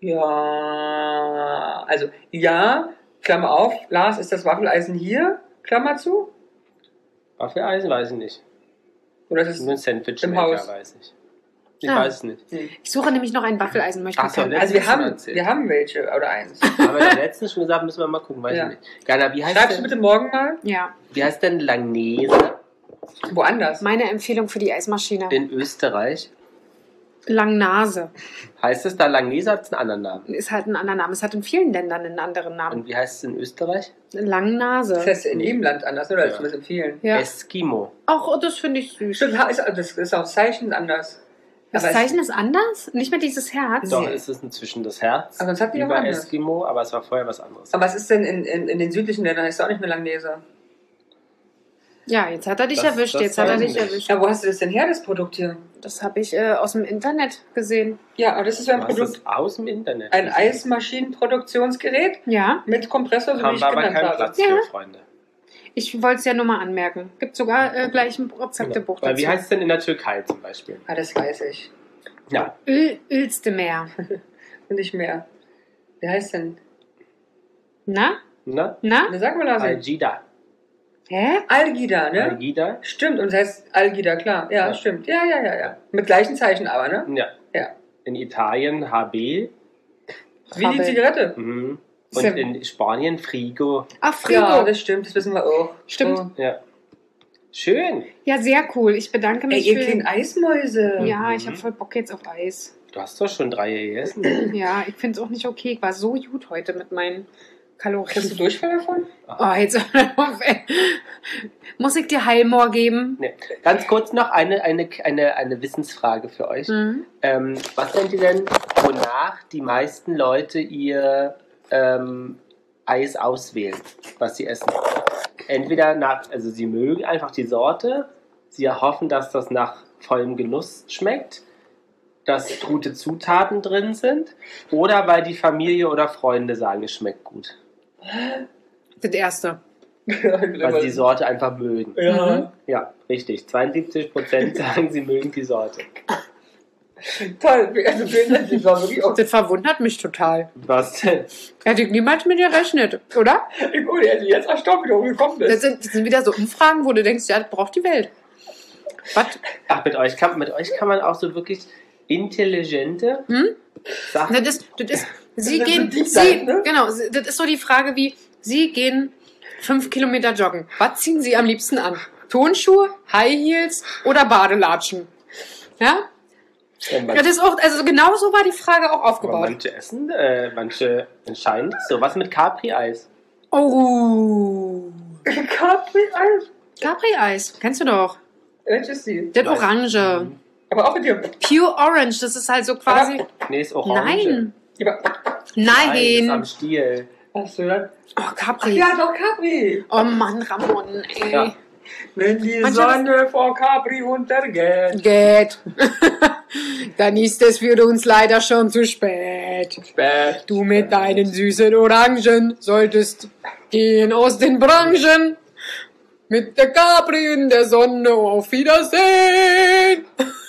C: Ja, also ja, Klammer auf, Lars, ist das Waffeleisen hier, Klammer zu?
A: Waffeleisen weiß ich nicht.
C: Oder ist es
A: Nur ein Sandwich
C: Im Haus.
A: weiß ich. Ich
B: Ah.
A: weiß es nicht.
B: Ich suche nämlich noch ein Waffeleisen. Möchte
A: Ach so,
B: keinen.
A: ne?
C: Also wir
A: Letztes Mal
C: haben,
A: erzählt.
C: wir haben welche oder eins.
A: Haben wir letztens schon gesagt, müssen wir mal gucken, weiß
C: Ja.
A: ich nicht. Gana, wie heißt
C: Schreibst du
A: denn,
C: bitte morgen mal?
B: Ja,
A: wie heißt denn Langnese
C: Woanders.
B: meine Empfehlung für die Eismaschine.
A: in Österreich?
B: Langnase
A: Heißt es da Langnese, hat es einen anderen Namen?
B: ist halt ein anderer Name. Es hat in vielen Ländern einen anderen Namen.
A: Und wie heißt es in Österreich?
B: Langnase.
C: Das heißt in jedem Land anders, oder? Das
A: Ja.
C: zumindest in vielen.
B: Ja.
A: Eskimo.
B: Auch das finde ich süß.
C: Stimmt, das ist auch Zeichen anders.
B: Das
C: Aber
B: Zeichen ist anders? Nicht mehr dieses Herz?
A: Doch,
C: Nee.
A: ist es inzwischen das Herz.
C: Aber sonst hat die auch
A: über
C: anders.
A: Eskimo, aber es war vorher was anderes.
C: Aber was ist denn in den südlichen Ländern? Heißt auch nicht mehr Langnese.
B: Ja, jetzt hat er dich
A: Das-
B: erwischt.
A: das
B: Jetzt hat er
A: weiß
B: dich
A: ich nicht.
B: erwischt.
C: Ja, wo hast du das denn her, das Produkt hier?
B: Das habe ich aus dem Internet gesehen.
C: Ja, aber das ist so ein
A: Du hast
C: Produkt,
A: es aus dem Internet.
C: ein
A: gesehen.
C: Eismaschinenproduktionsgerät
B: Ja,
C: mit Kompressor, so wie
A: Haben
C: ich
A: wir aber
C: genannt
A: keinen
C: habe.
A: Platz
B: Ja.
A: für, Freunde.
B: ich wollte es ja nur mal anmerken. Gibt sogar gleich ein Rezeptebuch
A: Weil
B: dazu.
A: wie heißt es denn in der Türkei zum Beispiel?
C: Ah, das weiß ich.
A: Ja,
B: Ölste Meer.
C: Und nicht mehr. Wie heißt denn?
B: Na?
A: ne?
B: Na?
C: Sag mal, Lars.
A: Algida.
B: Hä?
C: Algida, ne?
A: Algida?
C: Stimmt, und das heißt Algida, klar. Ja,
A: Ja.
C: stimmt. Ja. Mit gleichen Zeichen aber, ne?
A: Ja.
C: Ja.
A: In Italien HB.
C: Wie die
B: Krabbel.
C: Zigarette.
A: Mhm. Und in Spanien Frigo.
B: Ach, Frigo.
C: Ja, das stimmt, das wissen wir auch.
B: Stimmt.
C: So.
A: Ja. Schön.
B: Ja, sehr cool. Ich bedanke mich
C: Ey, ihr kleinen Eismäuse.
B: Ja, ich habe voll Bock jetzt auf Eis.
A: Du hast doch schon 3 gegessen.
B: Ja, ich finde es auch nicht okay. Ich war so gut heute mit meinen Kalorien.
C: Kriegst du Durchfall davon?
B: Oh, jetzt muss ich dir Heilmoor geben?
A: Nee. Ganz kurz noch eine Wissensfrage für euch. Was denkt ihr denn, wonach die meisten Leute ihr Eis auswählen, was sie essen? Entweder also sie mögen einfach die Sorte, sie erhoffen, dass das nach vollem Genuss schmeckt, dass gute Zutaten drin sind, oder weil die Familie oder Freunde sagen, es schmeckt gut.
B: Das erste.
A: Weil sie die Sorte einfach mögen.
C: Ja.
A: Ja, richtig. 72% sagen, sie mögen die Sorte.
C: Toll. Also, das war wirklich auch.
B: Das verwundert mich total.
A: Was denn?
B: Hätte ich niemals mit dir gerechnet, oder?
C: Ich hätte jetzt erstaunt, wie du gekommen
B: Das
C: bist.
B: sind wieder so Umfragen, wo du denkst, ja, das braucht die Welt. Was?
A: Ach, mit euch kann man auch so wirklich intelligente Sachen.
B: Das ist, Sie
C: Das
B: gehen,
C: ist die Zeit, ne?
B: genau, das ist so die Frage wie, Sie gehen 5 Kilometer joggen. Was ziehen Sie am liebsten an? Tonschuhe, High Heels oder Badelatschen? Ja?
A: Ja,
B: Ja, das ist auch, also genau so war die Frage auch
A: aber
B: aufgebaut.
A: manche essen, manche entscheiden das so. Was mit Capri-Eis?
B: Oh.
C: Capri-Eis.
B: Capri-Eis, kennst du doch.
C: Welches ist die?
B: Das Orange.
C: Aber auch mit dir.
B: Pure Orange, das ist halt so quasi...
A: Nee, ist Orange.
B: Nein.
C: Aber,
A: Nein, ist am
B: Nein.
A: Stiel.
C: hast du das?
B: Oh, Capri.
C: Ja, doch, Capri.
B: Oh Mann, Ramon, ey.
A: Ja.
C: Wenn die
B: Manche-
C: Sonne vor Capri untergeht.
B: Geht. Dann ist es für uns leider schon zu spät.
C: Spät.
B: Du mit deinen süßen Orangen solltest gehen aus den Branchen. Mit der Capri in der Sonne, auf Wiedersehen.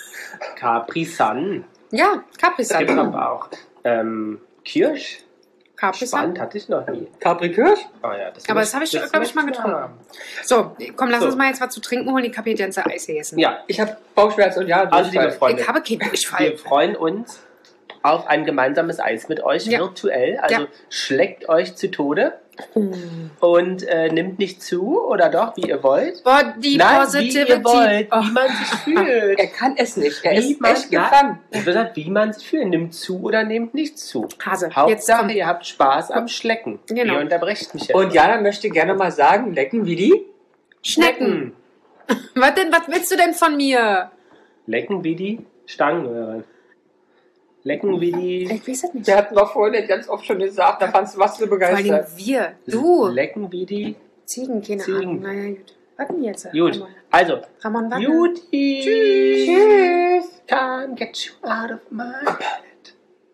A: Capri-Sun.
B: Ja,
A: Es gibt
B: Capri-Sun.
A: aber auch Kirsch.
B: Capri-Sun.
A: Spannend, hatte ich noch nie.
C: Capri-Kirsch?
A: Oh ja,
B: Aber das habe ich, glaube ich, mal getrunken. So, komm, lass uns mal jetzt was zu trinken holen. Ich habe hier ganze Eis gegessen.
A: Ja,
C: Ich habe Bauchschmerzen und ja,
A: also liebe
C: Durchfall.
A: Freunde,
B: Ich habe keinen Durchfall.
A: wir freuen uns auf ein gemeinsames Eis mit euch,
B: Ja.
A: virtuell. Also
B: Ja.
A: schleckt euch zu Tode und nimmt nicht zu, oder doch, wie ihr wollt.
B: Boah, die
A: Nein,
B: Positivity.
A: wie ihr wollt,
B: Oh.
A: wie man sich fühlt.
C: Er kann es nicht. Er
A: Wie
C: ist
A: man-
C: echt gefangen.
A: Ich würde sagen, wie man sich fühlt. Nimmt zu oder nehmt nicht zu.
B: Hase, jetzt
A: Hauptsache,
B: kommt.
A: ihr habt Spaß am Schlecken.
B: Genau.
A: Ihr unterbrecht mich jetzt.
C: Und Jana möchte gerne mal sagen, lecken wie die.
B: Schnecken. Was denn? Was willst du denn von mir?
A: Lecken wie die Stangen, oder was? Lecken wie die...
B: Ich weiß es nicht.
C: Wir hatten doch vorhin ganz oft schon gesagt, da fandst du was so
B: Vor allem
C: begeistert.
B: wir. Du.
A: Lecken wie die...
B: Ziegen, keine
A: Ziegen.
B: Ahnung. Naja, gut. Was denn jetzt?
A: Gut,
B: Ramon,
A: also...
B: Ramon was?
A: Juti!
B: Tschüss.
A: Can't get you out of my head.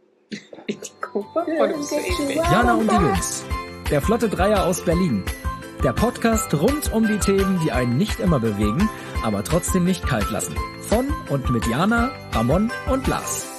B: Oh, du bist so eklig.
D: Jana und die Jungs. Der Flotte Dreier aus Berlin. Der Podcast rund um die Themen, die einen nicht immer bewegen, aber trotzdem nicht kalt lassen. Von und mit Jana, Ramon und Lars.